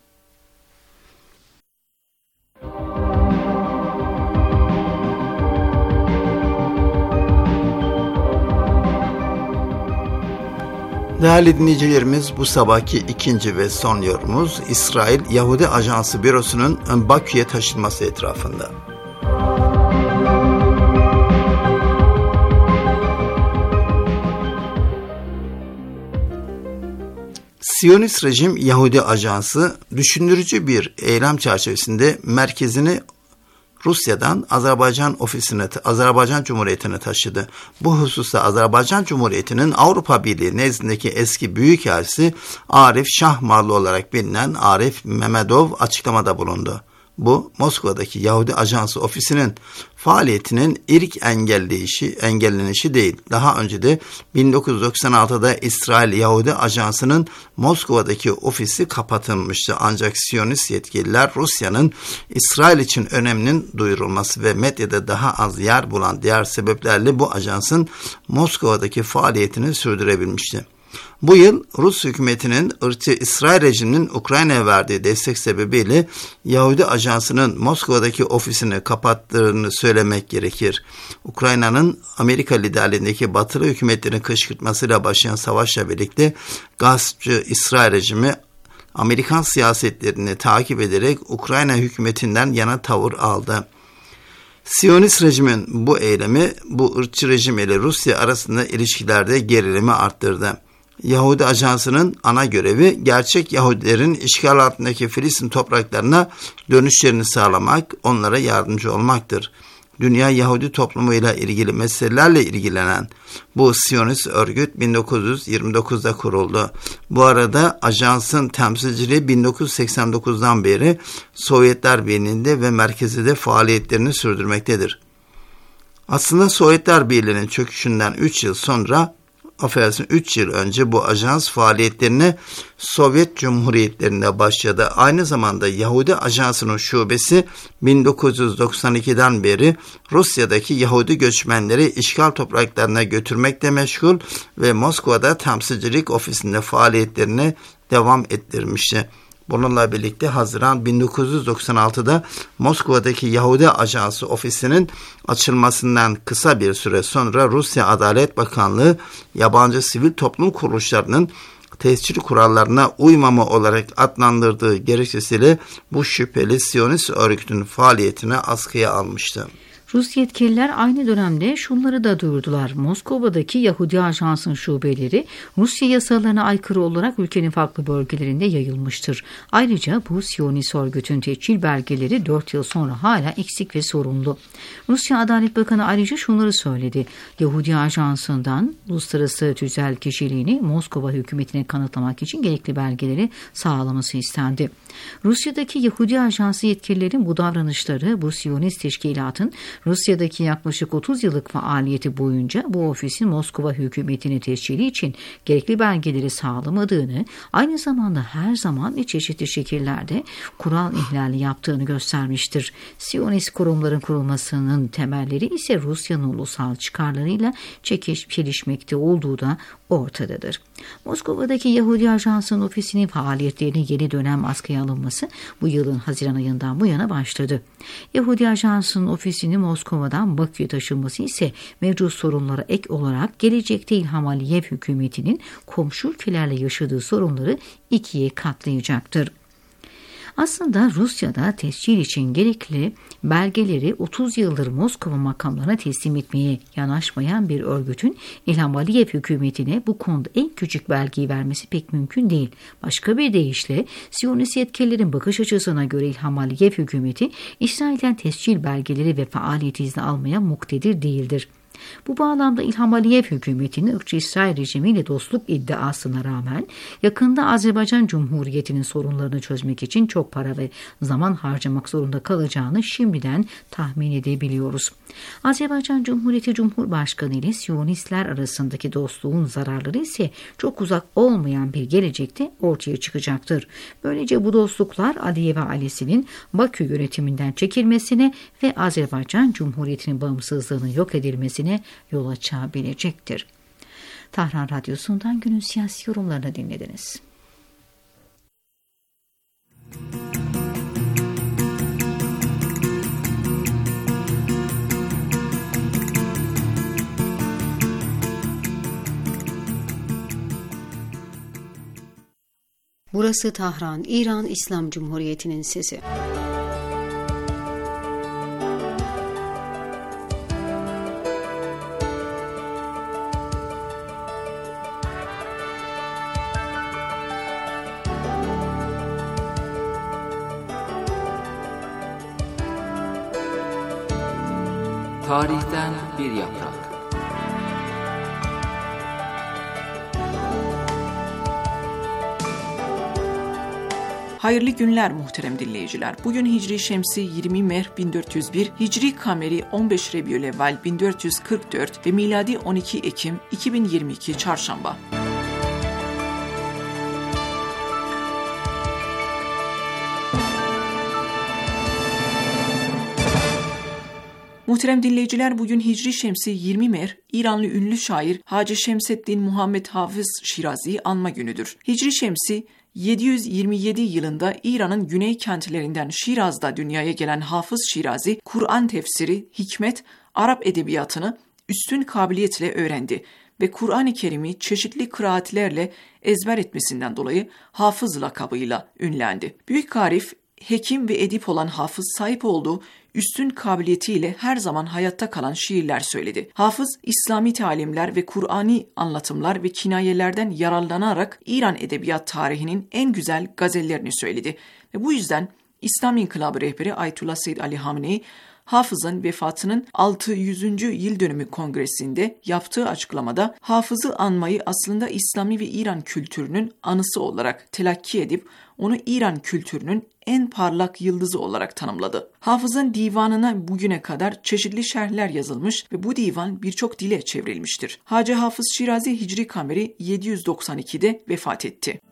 Değerli dinleyicilerimiz, bu sabahki ikinci ve son yorumumuz İsrail Yahudi Ajansı Bürosu'nun Bakü'ye taşınması etrafında. Siyonist rejim Yahudi Ajansı düşündürücü bir eylem çerçevesinde merkezini Rusya'dan Azerbaycan Cumhuriyeti'ne taşıdı. Bu hususta Azerbaycan Cumhuriyeti'nin Avrupa Birliği nezdindeki eski büyükelçisi Arif Şahmarlı olarak bilinen Arif Mehmedov açıklamada bulundu. Bu, Moskova'daki Yahudi Ajansı ofisinin faaliyetinin ilk engellenişi değil. Daha önce de 1996'da İsrail Yahudi Ajansı'nın Moskova'daki ofisi kapatılmıştı. Ancak Siyonist yetkililer Rusya'nın İsrail için öneminin duyurulması ve medyada daha az yer bulan diğer sebeplerle bu ajansın Moskova'daki faaliyetini sürdürebilmişti. Bu yıl Rus hükümetinin ırkçı İsrail rejiminin Ukrayna'ya verdiği destek sebebiyle Yahudi Ajansı'nın Moskova'daki ofisini kapattığını söylemek gerekir. Ukrayna'nın Amerika liderliğindeki batılı hükümetlerin kışkırtmasıyla başlayan savaşla birlikte gaspçı İsrail rejimi Amerikan siyasetlerini takip ederek Ukrayna hükümetinden yana tavır aldı. Siyonist rejimin bu eylemi bu ırkçı rejim ile Rusya arasında ilişkilerde gerilimi arttırdı. Yahudi Ajansı'nın ana görevi gerçek Yahudilerin işgal altındaki Filistin topraklarına dönüşlerini sağlamak, onlara yardımcı olmaktır. Dünya Yahudi toplumuyla ilgili meselelerle ilgilenen bu Siyonist örgüt 1929'da kuruldu. Bu arada ajansın temsilciliği 1989'dan beri Sovyetler Birliği'nde ve merkezinde faaliyetlerini sürdürmektedir. Aslında Sovyetler Birliği'nin çöküşünden 3 yıl sonra 3 yıl önce bu ajans faaliyetlerine Sovyet Cumhuriyetlerinde başladı. Aynı zamanda Yahudi Ajansı'nın şubesi 1992'den beri Rusya'daki Yahudi göçmenleri işgal topraklarına götürmekle meşgul ve Moskova'da temsilcilik ofisinde faaliyetlerini devam ettirmişti. Bununla birlikte Haziran 1996'da Moskova'daki Yahudi Ajansı ofisinin açılmasından kısa bir süre sonra Rusya Adalet Bakanlığı yabancı sivil toplum kuruluşlarının tescil kurallarına uymama olarak adlandırdığı gerekçesiyle bu şüpheli Siyonist örgütün faaliyetini askıya almıştı. Rus yetkililer aynı dönemde şunları da duyurdular. Moskova'daki Yahudi Ajansı'nın şubeleri Rusya yasalarına aykırı olarak ülkenin farklı bölgelerinde yayılmıştır. Ayrıca bu Siyonist örgütün tescil belgeleri 4 yıl sonra hala eksik ve sorunlu. Rusya Adalet Bakanı ayrıca şunları söyledi. Yahudi Ajansı'ndan uluslararası tüzel kişiliğini Moskova hükümetine kanıtlamak için gerekli belgeleri sağlaması istendi. Rusya'daki Yahudi Ajansı yetkililerin bu davranışları bu Siyonist teşkilatın Rusya'daki yaklaşık 30 yıllık faaliyeti boyunca bu ofisin Moskova hükümetine tescili için gerekli belgeleri sağlamadığını, aynı zamanda her zaman çeşitli şekillerde kural ihlali yaptığını göstermiştir. Siyonist kurumların kurulmasının temelleri ise Rusya'nın ulusal çıkarlarıyla çelişmekte olduğu da ortadadır. Moskova'daki Yahudi Ajansı'nın ofisinin faaliyetlerinin yeni dönem askıya alınması bu yılın Haziran ayından bu yana başladı. Yahudi Ajansı'nın ofisinin Moskova'dan Bakü'ye taşınması ise mevcut sorunlara ek olarak gelecekte İlham Aliyev hükümetinin komşu ülkelerle yaşadığı sorunları ikiye katlayacaktır. Aslında Rusya'da tescil için gerekli belgeleri 30 yıldır Moskova makamlarına teslim etmeye yanaşmayan bir örgütün İlham Aliyev hükümetine bu konuda en küçük belgeyi vermesi pek mümkün değil. Başka bir deyişle Siyonist yetkililerin bakış açısına göre İlham Aliyev hükümeti İsrail'den tescil belgeleri ve faaliyet izni almaya muktedir değildir. Bu bağlamda İlham Aliyev hükümetinin ırkçı İsrail rejimiyle dostluk iddiasına rağmen yakında Azerbaycan Cumhuriyeti'nin sorunlarını çözmek için çok para ve zaman harcamak zorunda kalacağını şimdiden tahmin edebiliyoruz. Azerbaycan Cumhuriyeti Cumhurbaşkanı ile Siyonistler arasındaki dostluğun zararları ise çok uzak olmayan bir gelecekte ortaya çıkacaktır. Böylece bu dostluklar Aliyev ve ailesinin Bakü yönetiminden çekilmesine ve Azerbaycan Cumhuriyeti'nin bağımsızlığının yok edilmesine yol açabilecektir. Tahran Radyosu'ndan günün siyasi yorumlarını dinlediniz. Burası Tahran, İran İslam Cumhuriyeti'nin sesi. Tarihten bir yaprak. Hayırlı günler muhterem dinleyiciler. Bugün Hicri Şemsi 20 Mehr 1401, Hicri Kameri 15 Rebiülevvel 1444 ve miladi 12 Ekim 2022 Çarşamba. Muhterem dinleyiciler, bugün Hicri Şemsi 20 Mehr, İranlı ünlü şair Hacı Şemseddin Muhammed Hafız Şirazi'yi anma günüdür. Hicri Şemsi 727 yılında İran'ın güney kentlerinden Şiraz'da dünyaya gelen Hafız Şirazi, Kur'an tefsiri, hikmet, Arap edebiyatını üstün kabiliyetle öğrendi ve Kur'an-ı Kerim'i çeşitli kıraatlerle ezber etmesinden dolayı Hafız lakabıyla ünlendi. Büyük arif, hekim ve edip olan Hafız sahip olduğu üstün kabiliyetiyle her zaman hayatta kalan şiirler söyledi. Hafız, İslami talimler ve Kur'ani anlatımlar ve kinayelerden yararlanarak İran edebiyat tarihinin en güzel gazellerini söyledi. Ve bu yüzden İslam İnkılabı rehberi Ayetullah Seyyid Ali Hamenei, Hafız'ın vefatının 600. yıl dönümü kongresinde yaptığı açıklamada Hafız'ı anmayı aslında İslami ve İran kültürünün anısı olarak telakki edip onu İran kültürünün en parlak yıldızı olarak tanımladı. Hafız'ın divanına bugüne kadar çeşitli şerhler yazılmış ve bu divan birçok dile çevrilmiştir. Hacı Hafız Şirazi Hicri Kameri 792'de vefat etti.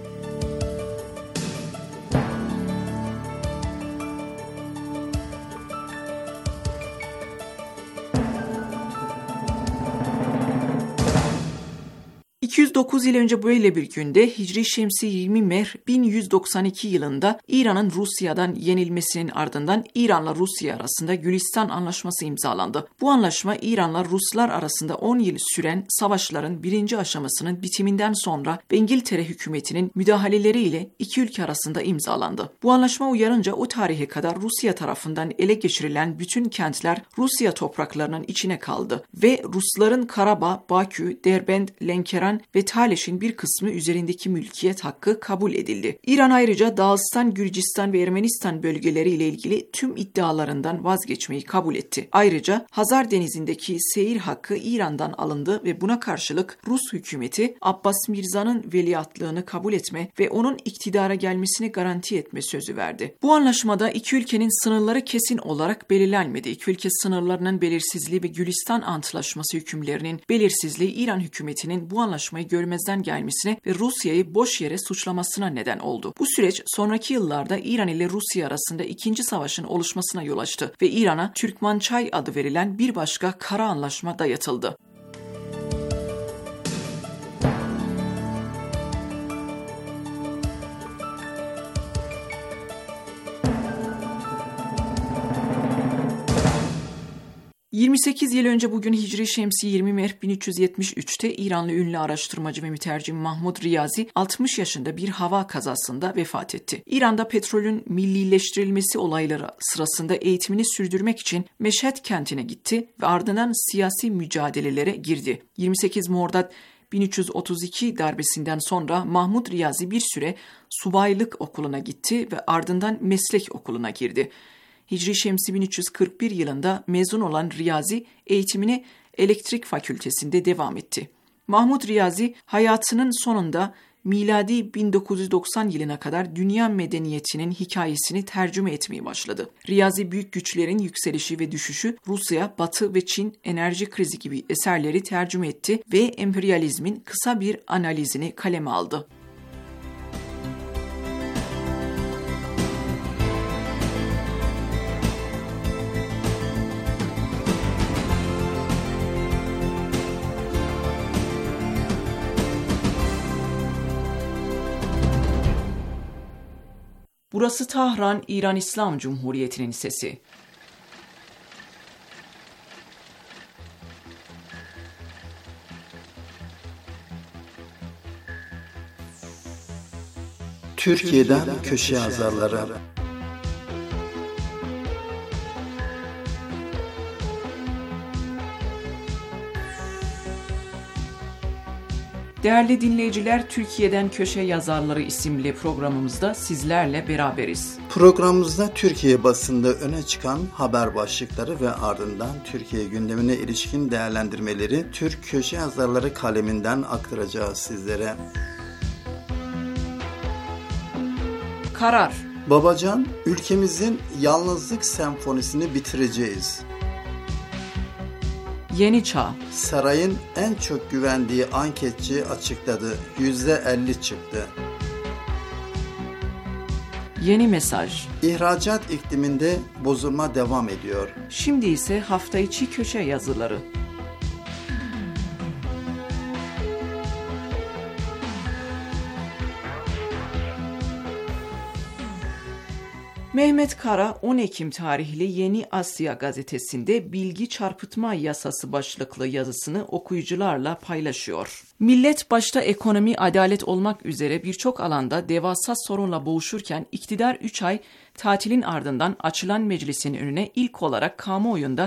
...209 yıl önce böyle bir günde Hicri Şemsi 20 Mehr 1192 yılında İran'ın Rusya'dan yenilmesinin ardından İran'la Rusya arasında Gülistan Anlaşması imzalandı. Bu anlaşma İran'la Ruslar arasında 10 yıl süren savaşların birinci aşamasının bitiminden sonra ve İngiltere hükümetinin müdahaleleriyle iki ülke arasında imzalandı. Bu anlaşma uyarınca o tarihe kadar Rusya tarafından ele geçirilen bütün kentler Rusya topraklarının içine kaldı ve Rusların Karabağ, Bakü, Derbent, Lenkeran ve Taleş'in bir kısmı üzerindeki mülkiyet hakkı kabul edildi. İran ayrıca Dağıstan, Gürcistan ve Ermenistan bölgeleriyle ilgili tüm iddialarından vazgeçmeyi kabul etti. Ayrıca Hazar Denizi'ndeki seyir hakkı İran'dan alındı ve buna karşılık Rus hükümeti Abbas Mirza'nın veliahtlığını kabul etme ve onun iktidara gelmesini garanti etme sözü verdi. Bu anlaşmada iki ülkenin sınırları kesin olarak belirlenmedi. İki ülke sınırlarının belirsizliği ve Gülistan Antlaşması hükümlerinin belirsizliği İran hükümetinin bu anlaşmayı görmezden gelmesine ve Rusya'yı boş yere suçlamasına neden oldu. Bu süreç sonraki yıllarda İran ile Rusya arasında ikinci savaşın oluşmasına yol açtı ve İran'a Türkmançay adı verilen bir başka kara anlaşma dayatıldı. ...28 yıl önce bugün Hicri Şemsi 20 Mehr 1373'te İranlı ünlü araştırmacı ve mütercim Mahmud Riyazi 60 yaşında bir hava kazasında vefat etti. İran'da petrolün millileştirilmesi olayları sırasında eğitimini sürdürmek için Meşhed kentine gitti ve ardından siyasi mücadelelere girdi. 28 Mordad 1332 darbesinden sonra Mahmud Riyazi bir süre subaylık okuluna gitti ve ardından meslek okuluna girdi. Hicri Şemsi 1341 yılında mezun olan Riyazi eğitimini elektrik fakültesinde devam etti. Mahmud Riyazi hayatının sonunda miladi 1990 yılına kadar dünya medeniyetinin hikayesini tercüme etmeye başladı. Riyazi büyük güçlerin yükselişi ve düşüşü, Rusya, Batı ve Çin enerji krizi gibi eserleri tercüme etti ve emperyalizmin kısa bir analizini kaleme aldı. Burası Tahran, İran İslam Cumhuriyeti'nin sesi. Türkiye'den köşe yazarları. Değerli dinleyiciler, Türkiye'den Köşe Yazarları isimli programımızda sizlerle beraberiz. Programımızda Türkiye basında öne çıkan haber başlıkları ve ardından Türkiye gündemine ilişkin değerlendirmeleri Türk Köşe Yazarları kaleminden aktaracağız sizlere. Karar. Babacan, ülkemizin yalnızlık senfonisini bitireceğiz. Yeni Çağ. Sarayın en çok güvendiği anketçi açıkladı. %50 çıktı. Yeni Mesaj. İhracat ikliminde bozulma devam ediyor. Şimdi ise hafta içi köşe yazıları. Mehmet Kara 10 Ekim tarihli Yeni Asya gazetesinde bilgi çarpıtma yasası başlıklı yazısını okuyucularla paylaşıyor. Millet başta ekonomi, adalet olmak üzere birçok alanda devasa sorunla boğuşurken iktidar 3 ay tatilin ardından açılan meclisin önüne ilk olarak kamuoyunda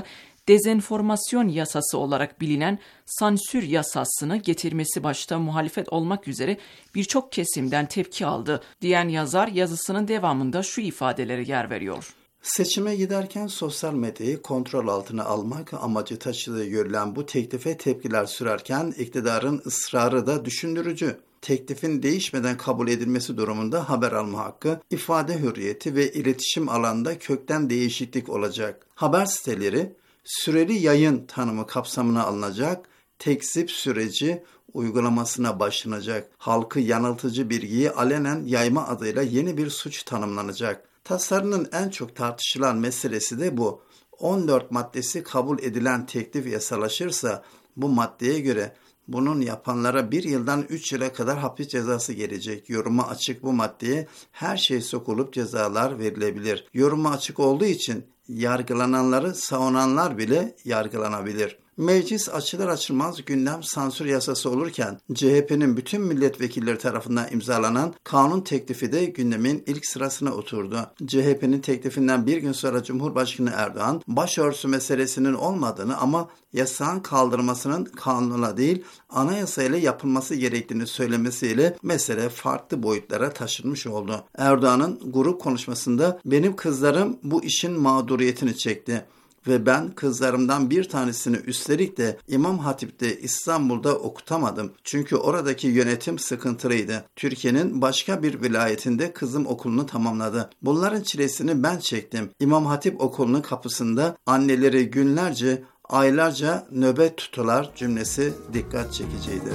dezenformasyon yasası olarak bilinen sansür yasasını getirmesi başta muhalefet olmak üzere birçok kesimden tepki aldı diyen yazar yazısının devamında şu ifadelere yer veriyor. Seçime giderken sosyal medyayı kontrol altına almak amacı taşıdığı görülen bu teklife tepkiler sürerken iktidarın ısrarı da düşündürücü. Teklifin değişmeden kabul edilmesi durumunda haber alma hakkı, ifade hürriyeti ve iletişim alanında kökten değişiklik olacak. Haber siteleri süreli yayın tanımı kapsamına alınacak, tekzip süreci uygulamasına başlanacak. Halkı yanıltıcı bilgiyi alenen yayma adıyla yeni bir suç tanımlanacak. Tasarının en çok tartışılan meselesi de bu. 14 maddesi kabul edilen teklif yasalaşırsa bu maddeye göre bunun yapanlara 1 yıldan 3 yıla kadar hapis cezası gelecek. Yoruma açık bu maddeye her şey sokulup cezalar verilebilir. Yoruma açık olduğu için yargılananları savunanlar bile yargılanabilir. Meclis açılır açılmaz gündem sansür yasası olurken CHP'nin bütün milletvekilleri tarafından imzalanan kanun teklifi de gündemin ilk sırasına oturdu. CHP'nin teklifinden bir gün sonra Cumhurbaşkanı Erdoğan başörtüsü meselesinin olmadığını ama yasağın kaldırmasının kanuna değil anayasayla yapılması gerektiğini söylemesiyle mesele farklı boyutlara taşınmış oldu. Erdoğan'ın grup konuşmasında benim kızlarım bu işin mağduriyetini çekti. Ve ben kızlarımdan bir tanesini üstelik de İmam Hatip'te İstanbul'da okutamadım. Çünkü oradaki yönetim sıkıntılıydı. Türkiye'nin başka bir vilayetinde kızım okulunu tamamladı. Bunların çilesini ben çektim. İmam Hatip okulunun kapısında anneleri günlerce, aylarca nöbet tutular cümlesi dikkat çekiciydi.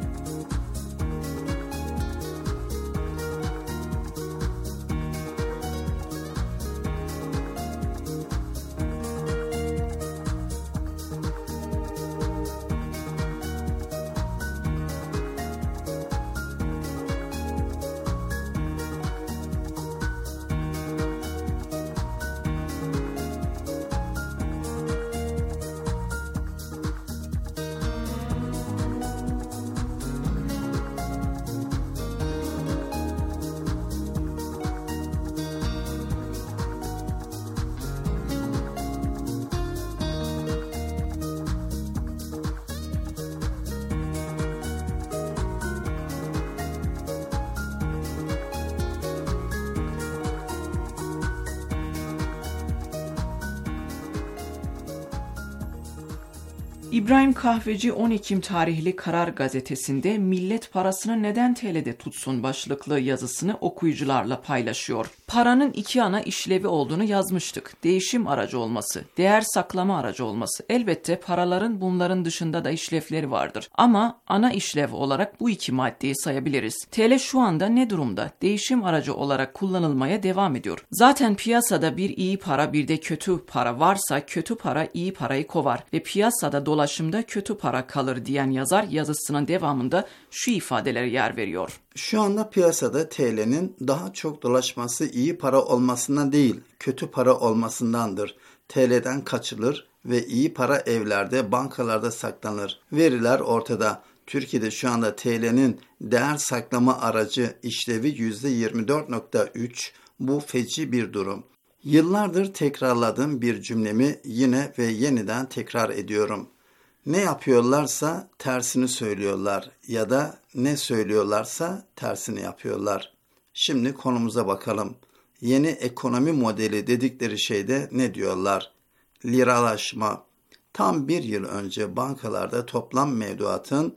İbrahim Kahveci 10 Ekim tarihli Karar Gazetesi'nde millet parasını neden TL'de tutsun başlıklı yazısını okuyucularla paylaşıyor. Paranın iki ana işlevi olduğunu yazmıştık. Değişim aracı olması, değer saklama aracı olması. Elbette paraların bunların dışında da işlevleri vardır. Ama ana işlev olarak bu iki maddeyi sayabiliriz. TL şu anda ne durumda? Değişim aracı olarak kullanılmaya devam ediyor. Zaten piyasada bir iyi para bir de kötü para varsa kötü para iyi parayı kovar ve piyasada dolaşımda kötü para kalır diyen yazar yazısının devamında şu ifadelere yer veriyor. Şu anda piyasada TL'nin daha çok dolaşması iyi para olmasından değil, kötü para olmasındandır. TL'den kaçılır ve iyi para evlerde, bankalarda saklanır. Veriler ortada. Türkiye'de şu anda TL'nin değer saklama aracı işlevi %24.3. Bu feci bir durum. Yıllardır tekrarladığım bir cümlemi yine ve yeniden tekrar ediyorum. Ne yapıyorlarsa tersini söylüyorlar ya da ne söylüyorlarsa tersini yapıyorlar. Şimdi konumuza bakalım. Yeni ekonomi modeli dedikleri şeyde ne diyorlar? Liralaşma. Tam bir yıl önce bankalarda toplam mevduatın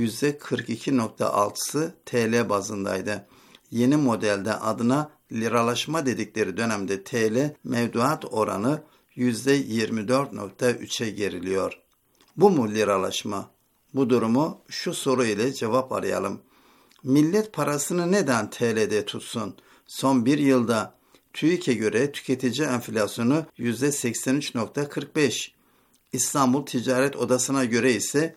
%42.6'sı TL bazındaydı. Yeni modelde adına liralaşma dedikleri dönemde TL mevduat oranı %24.3'e geriliyor. Bu mu liralaşma? Bu durumu şu soru ile cevap arayalım. Millet parasını neden TL'de tutsun? Son bir yılda TÜİK'e göre tüketici enflasyonu %83.45. İstanbul Ticaret Odası'na göre ise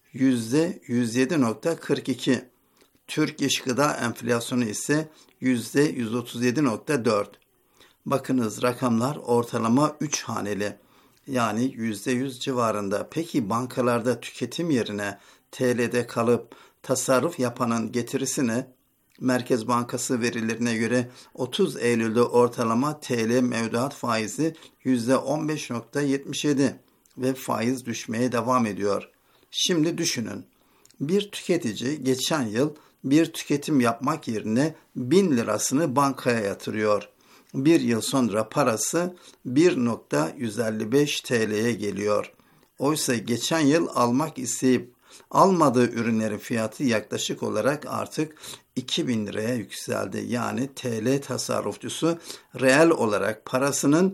%107.42. Türk İş Gıda enflasyonu ise %137.4. Bakınız rakamlar ortalama 3 haneli. Yani %100 civarında. Peki bankalarda tüketim yerine TL'de kalıp tasarruf yapanın getirisi ne? Merkez Bankası verilerine göre 30 Eylül'de ortalama TL mevduat faizi %15.77. ve faiz düşmeye devam ediyor. Şimdi düşünün, bir tüketici geçen yıl bir tüketim yapmak yerine 1000 lirasını bankaya yatırıyor. Bir yıl sonra parası 1.155 TL'ye geliyor. Oysa geçen yıl almak isteyip almadığı ürünlerin fiyatı yaklaşık olarak artık 2000 liraya yükseldi. Yani TL tasarrufçusu reel olarak parasının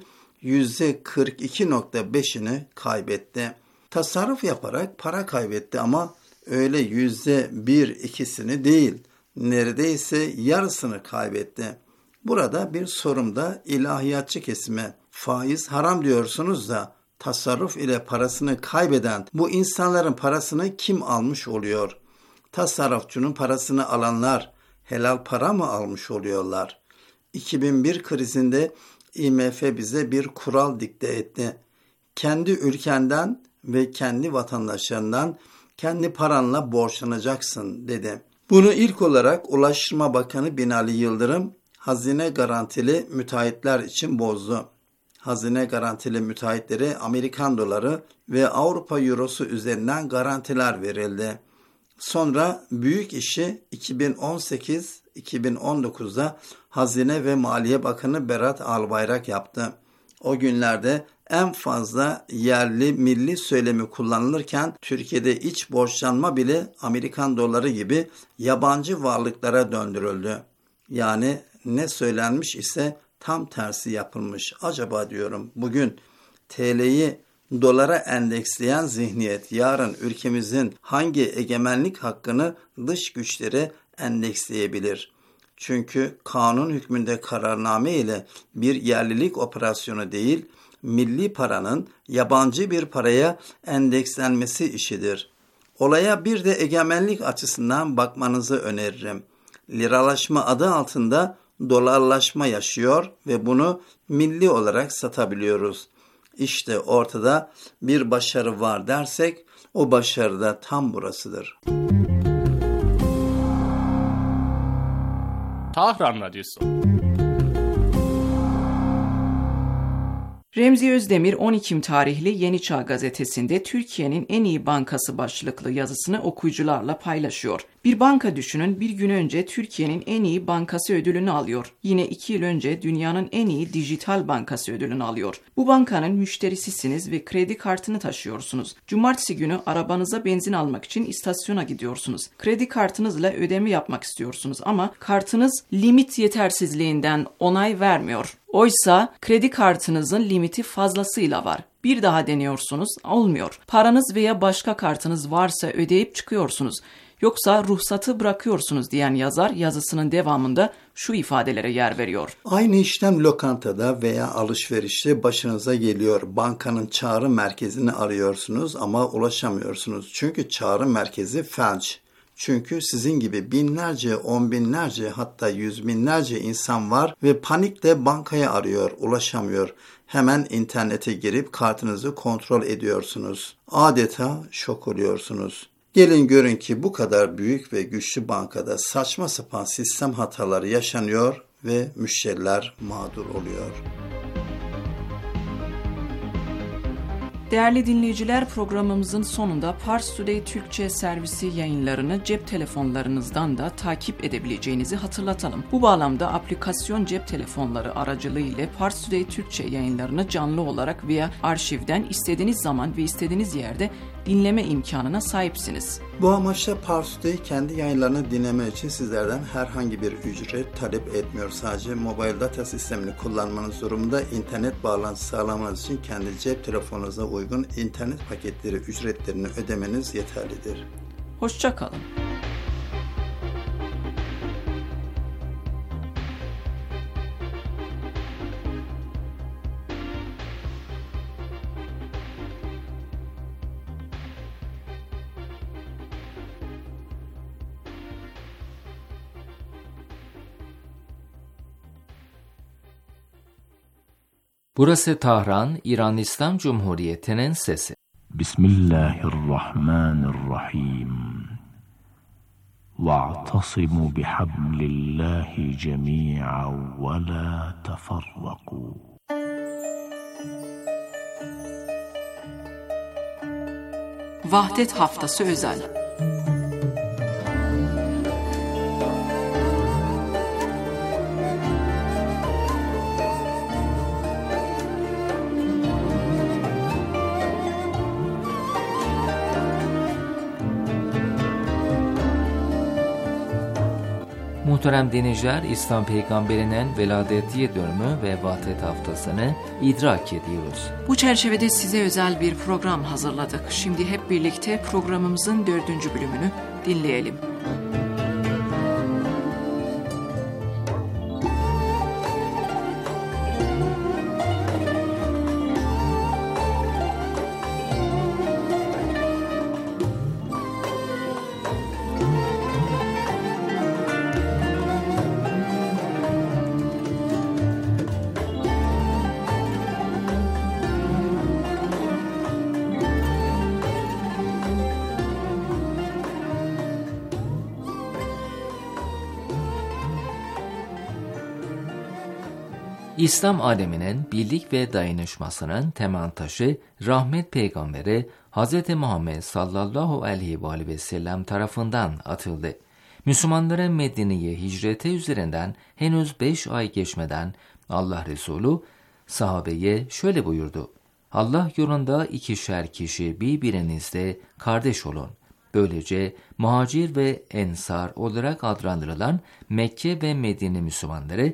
%42.5'ini kaybetti. Tasarruf yaparak para kaybetti ama öyle %1-2'sini değil, neredeyse yarısını kaybetti. Burada bir sorum da ilahiyatçı kesime, faiz haram diyorsunuz da tasarruf ile parasını kaybeden bu insanların parasını kim almış oluyor? Tasarrufçunun parasını alanlar helal para mı almış oluyorlar? 2001 krizinde IMF bize bir kural dikte etti. Kendi ülkenden ve kendi vatandaşlarından kendi paranla borçlanacaksın dedi. Bunu ilk olarak Ulaştırma Bakanı Binali Yıldırım hazine garantili müteahhitler için bozdu. Hazine garantili müteahhitlere Amerikan doları ve Avrupa Eurosu üzerinden garantiler verildi. Sonra büyük işi 2018-2019'da Hazine ve Maliye Bakanı Berat Albayrak yaptı. O günlerde en fazla yerli milli söylemi kullanılırken Türkiye'de iç borçlanma bile Amerikan doları gibi yabancı varlıklara döndürüldü. Yani ne söylenmiş ise tam tersi yapılmış. Acaba diyorum bugün TL'yi dolara endeksleyen zihniyet yarın ülkemizin hangi egemenlik hakkını dış güçlere endeksleyebilir? Çünkü kanun hükmünde kararname ile bir yerlilik operasyonu değil, milli paranın yabancı bir paraya endekslenmesi işidir. Olaya bir de egemenlik açısından bakmanızı öneririm. Liralaşma adı altında dolarlaşma yaşıyor ve bunu milli olarak satabiliyoruz. İşte ortada bir başarı var dersek o başarı da tam burasıdır. Tahran Radyosu. Remzi Özdemir 10 Ekim tarihli Yeni Çağ gazetesinde Türkiye'nin en iyi bankası başlıklı yazısını okuyucularla paylaşıyor. Bir banka düşünün, bir gün önce Türkiye'nin en iyi bankası ödülünü alıyor. Yine 2 yıl önce dünyanın en iyi dijital bankası ödülünü alıyor. Bu bankanın müşterisisiniz ve kredi kartını taşıyorsunuz. Cumartesi günü arabanıza benzin almak için istasyona gidiyorsunuz. Kredi kartınızla ödeme yapmak istiyorsunuz ama kartınız limit yetersizliğinden onay vermiyor. Oysa kredi kartınızın limiti fazlasıyla var. Bir daha deniyorsunuz, olmuyor. Paranız veya başka kartınız varsa ödeyip çıkıyorsunuz. Yoksa ruhsatı bırakıyorsunuz diyen yazar yazısının devamında şu ifadelere yer veriyor. Aynı işlem lokantada veya alışverişte başınıza geliyor. Bankanın çağrı merkezini arıyorsunuz ama ulaşamıyorsunuz. Çünkü çağrı merkezi felç. Çünkü sizin gibi binlerce, on binlerce hatta yüz binlerce insan var ve panikle bankaya arıyor, ulaşamıyor. Hemen internete girip kartınızı kontrol ediyorsunuz. Adeta şok oluyorsunuz. Gelin görün ki bu kadar büyük ve güçlü bankada saçma sapan sistem hataları yaşanıyor ve müşteriler mağdur oluyor. Değerli dinleyiciler, programımızın sonunda Pars Today Türkçe servisi yayınlarını cep telefonlarınızdan da takip edebileceğinizi hatırlatalım. Bu bağlamda aplikasyon cep telefonları aracılığıyla Pars Today Türkçe yayınlarını canlı olarak veya arşivden istediğiniz zaman ve istediğiniz yerde dinleme imkanına sahipsiniz. Bu amaçla Pars Today kendi yayınlarını dinleme için sizlerden herhangi bir ücret talep etmiyor. Sadece mobil data sistemini kullanmanız durumunda internet bağlantısı sağlamanız için kendi cep telefonunuza uygun internet paketleri ücretlerini ödemeniz yeterlidir. Hoşça kalın. Burası Tahran, İran İslam Cumhuriyeti'nin sesi. Bismillahirrahmanirrahim. وَاعْتَصِمُوا بِحَبْلِ اللّٰهِ جَمِيعًا وَلَا تَفَرَّقُوا Vahdet Haftası özel. Muhterem dinleyiciler, İslam peygamberinin veladetiye dönümü ve vahdet haftasını idrak ediyoruz. Bu çerçevede size özel bir program hazırladık. Şimdi hep birlikte programımızın 4. bölümünü dinleyelim. İslam aleminin birlik ve dayanışmasının temel taşı rahmet peygamberi Hz. Muhammed sallallahu aleyhi ve sellem tarafından atıldı. Müslümanların Medine'ye hicreti üzerinden henüz 5 ay geçmeden Allah Resulü sahabeye şöyle buyurdu: Allah yolunda 2'şer kişi birbirinizle kardeş olun. Böylece muhacir ve ensar olarak adlandırılan Mekke ve Medine Müslümanları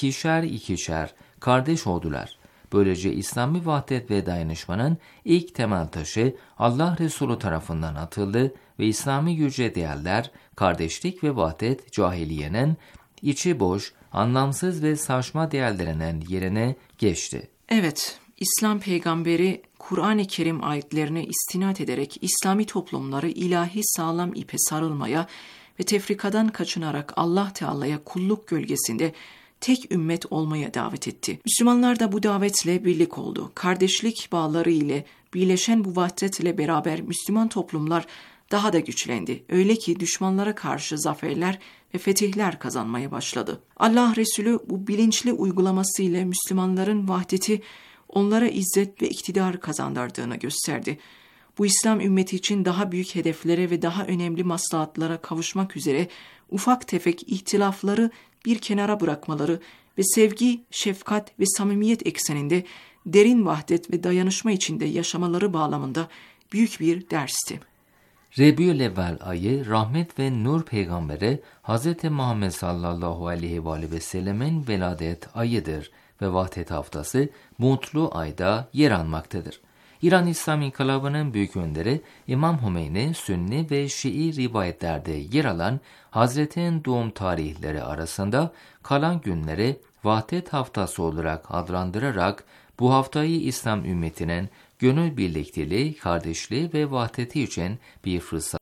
2'şer kardeş oldular. Böylece İslami vahdet ve dayanışmanın ilk temel taşı Allah Resulü tarafından atıldı ve İslami yüce değerler, kardeşlik ve vahdet cahiliyenin içi boş, anlamsız ve saçma değerlerinin yerine geçti. Evet, İslam peygamberi Kur'an-ı Kerim ayetlerine istinad ederek İslami toplumları ilahi sağlam ipe sarılmaya ve tefrikadan kaçınarak Allah Teala'ya kulluk gölgesinde tek ümmet olmaya davet etti. Müslümanlar da bu davetle birlik oldu. Kardeşlik bağları ile birleşen bu vahdet ile beraber Müslüman toplumlar daha da güçlendi. Öyle ki düşmanlara karşı zaferler ve fetihler kazanmaya başladı. Allah Resulü bu bilinçli uygulaması ile Müslümanların vahdeti onlara izzet ve iktidar kazandırdığını gösterdi. Bu İslam ümmeti için daha büyük hedeflere ve daha önemli maslahatlara kavuşmak üzere ufak tefek ihtilafları bir kenara bırakmaları ve sevgi, şefkat ve samimiyet ekseninde derin vahdet ve dayanışma içinde yaşamaları bağlamında büyük bir dersti. Rebiyülevvel ayı rahmet ve nur peygamberi Hz. Muhammed sallallahu aleyhi ve sellemin veladet ayıdır ve vahdet haftası mutlu ayda yer almaktadır. İran İslam İnkılabı'nın büyük önderi İmam Hümeyni, Sünni ve Şii rivayetlerde yer alan Hazret'in doğum tarihleri arasında kalan günleri vahdet haftası olarak adlandırarak bu haftayı İslam ümmetinin gönül birlikteliği, kardeşliği ve vahdeti için bir fırsat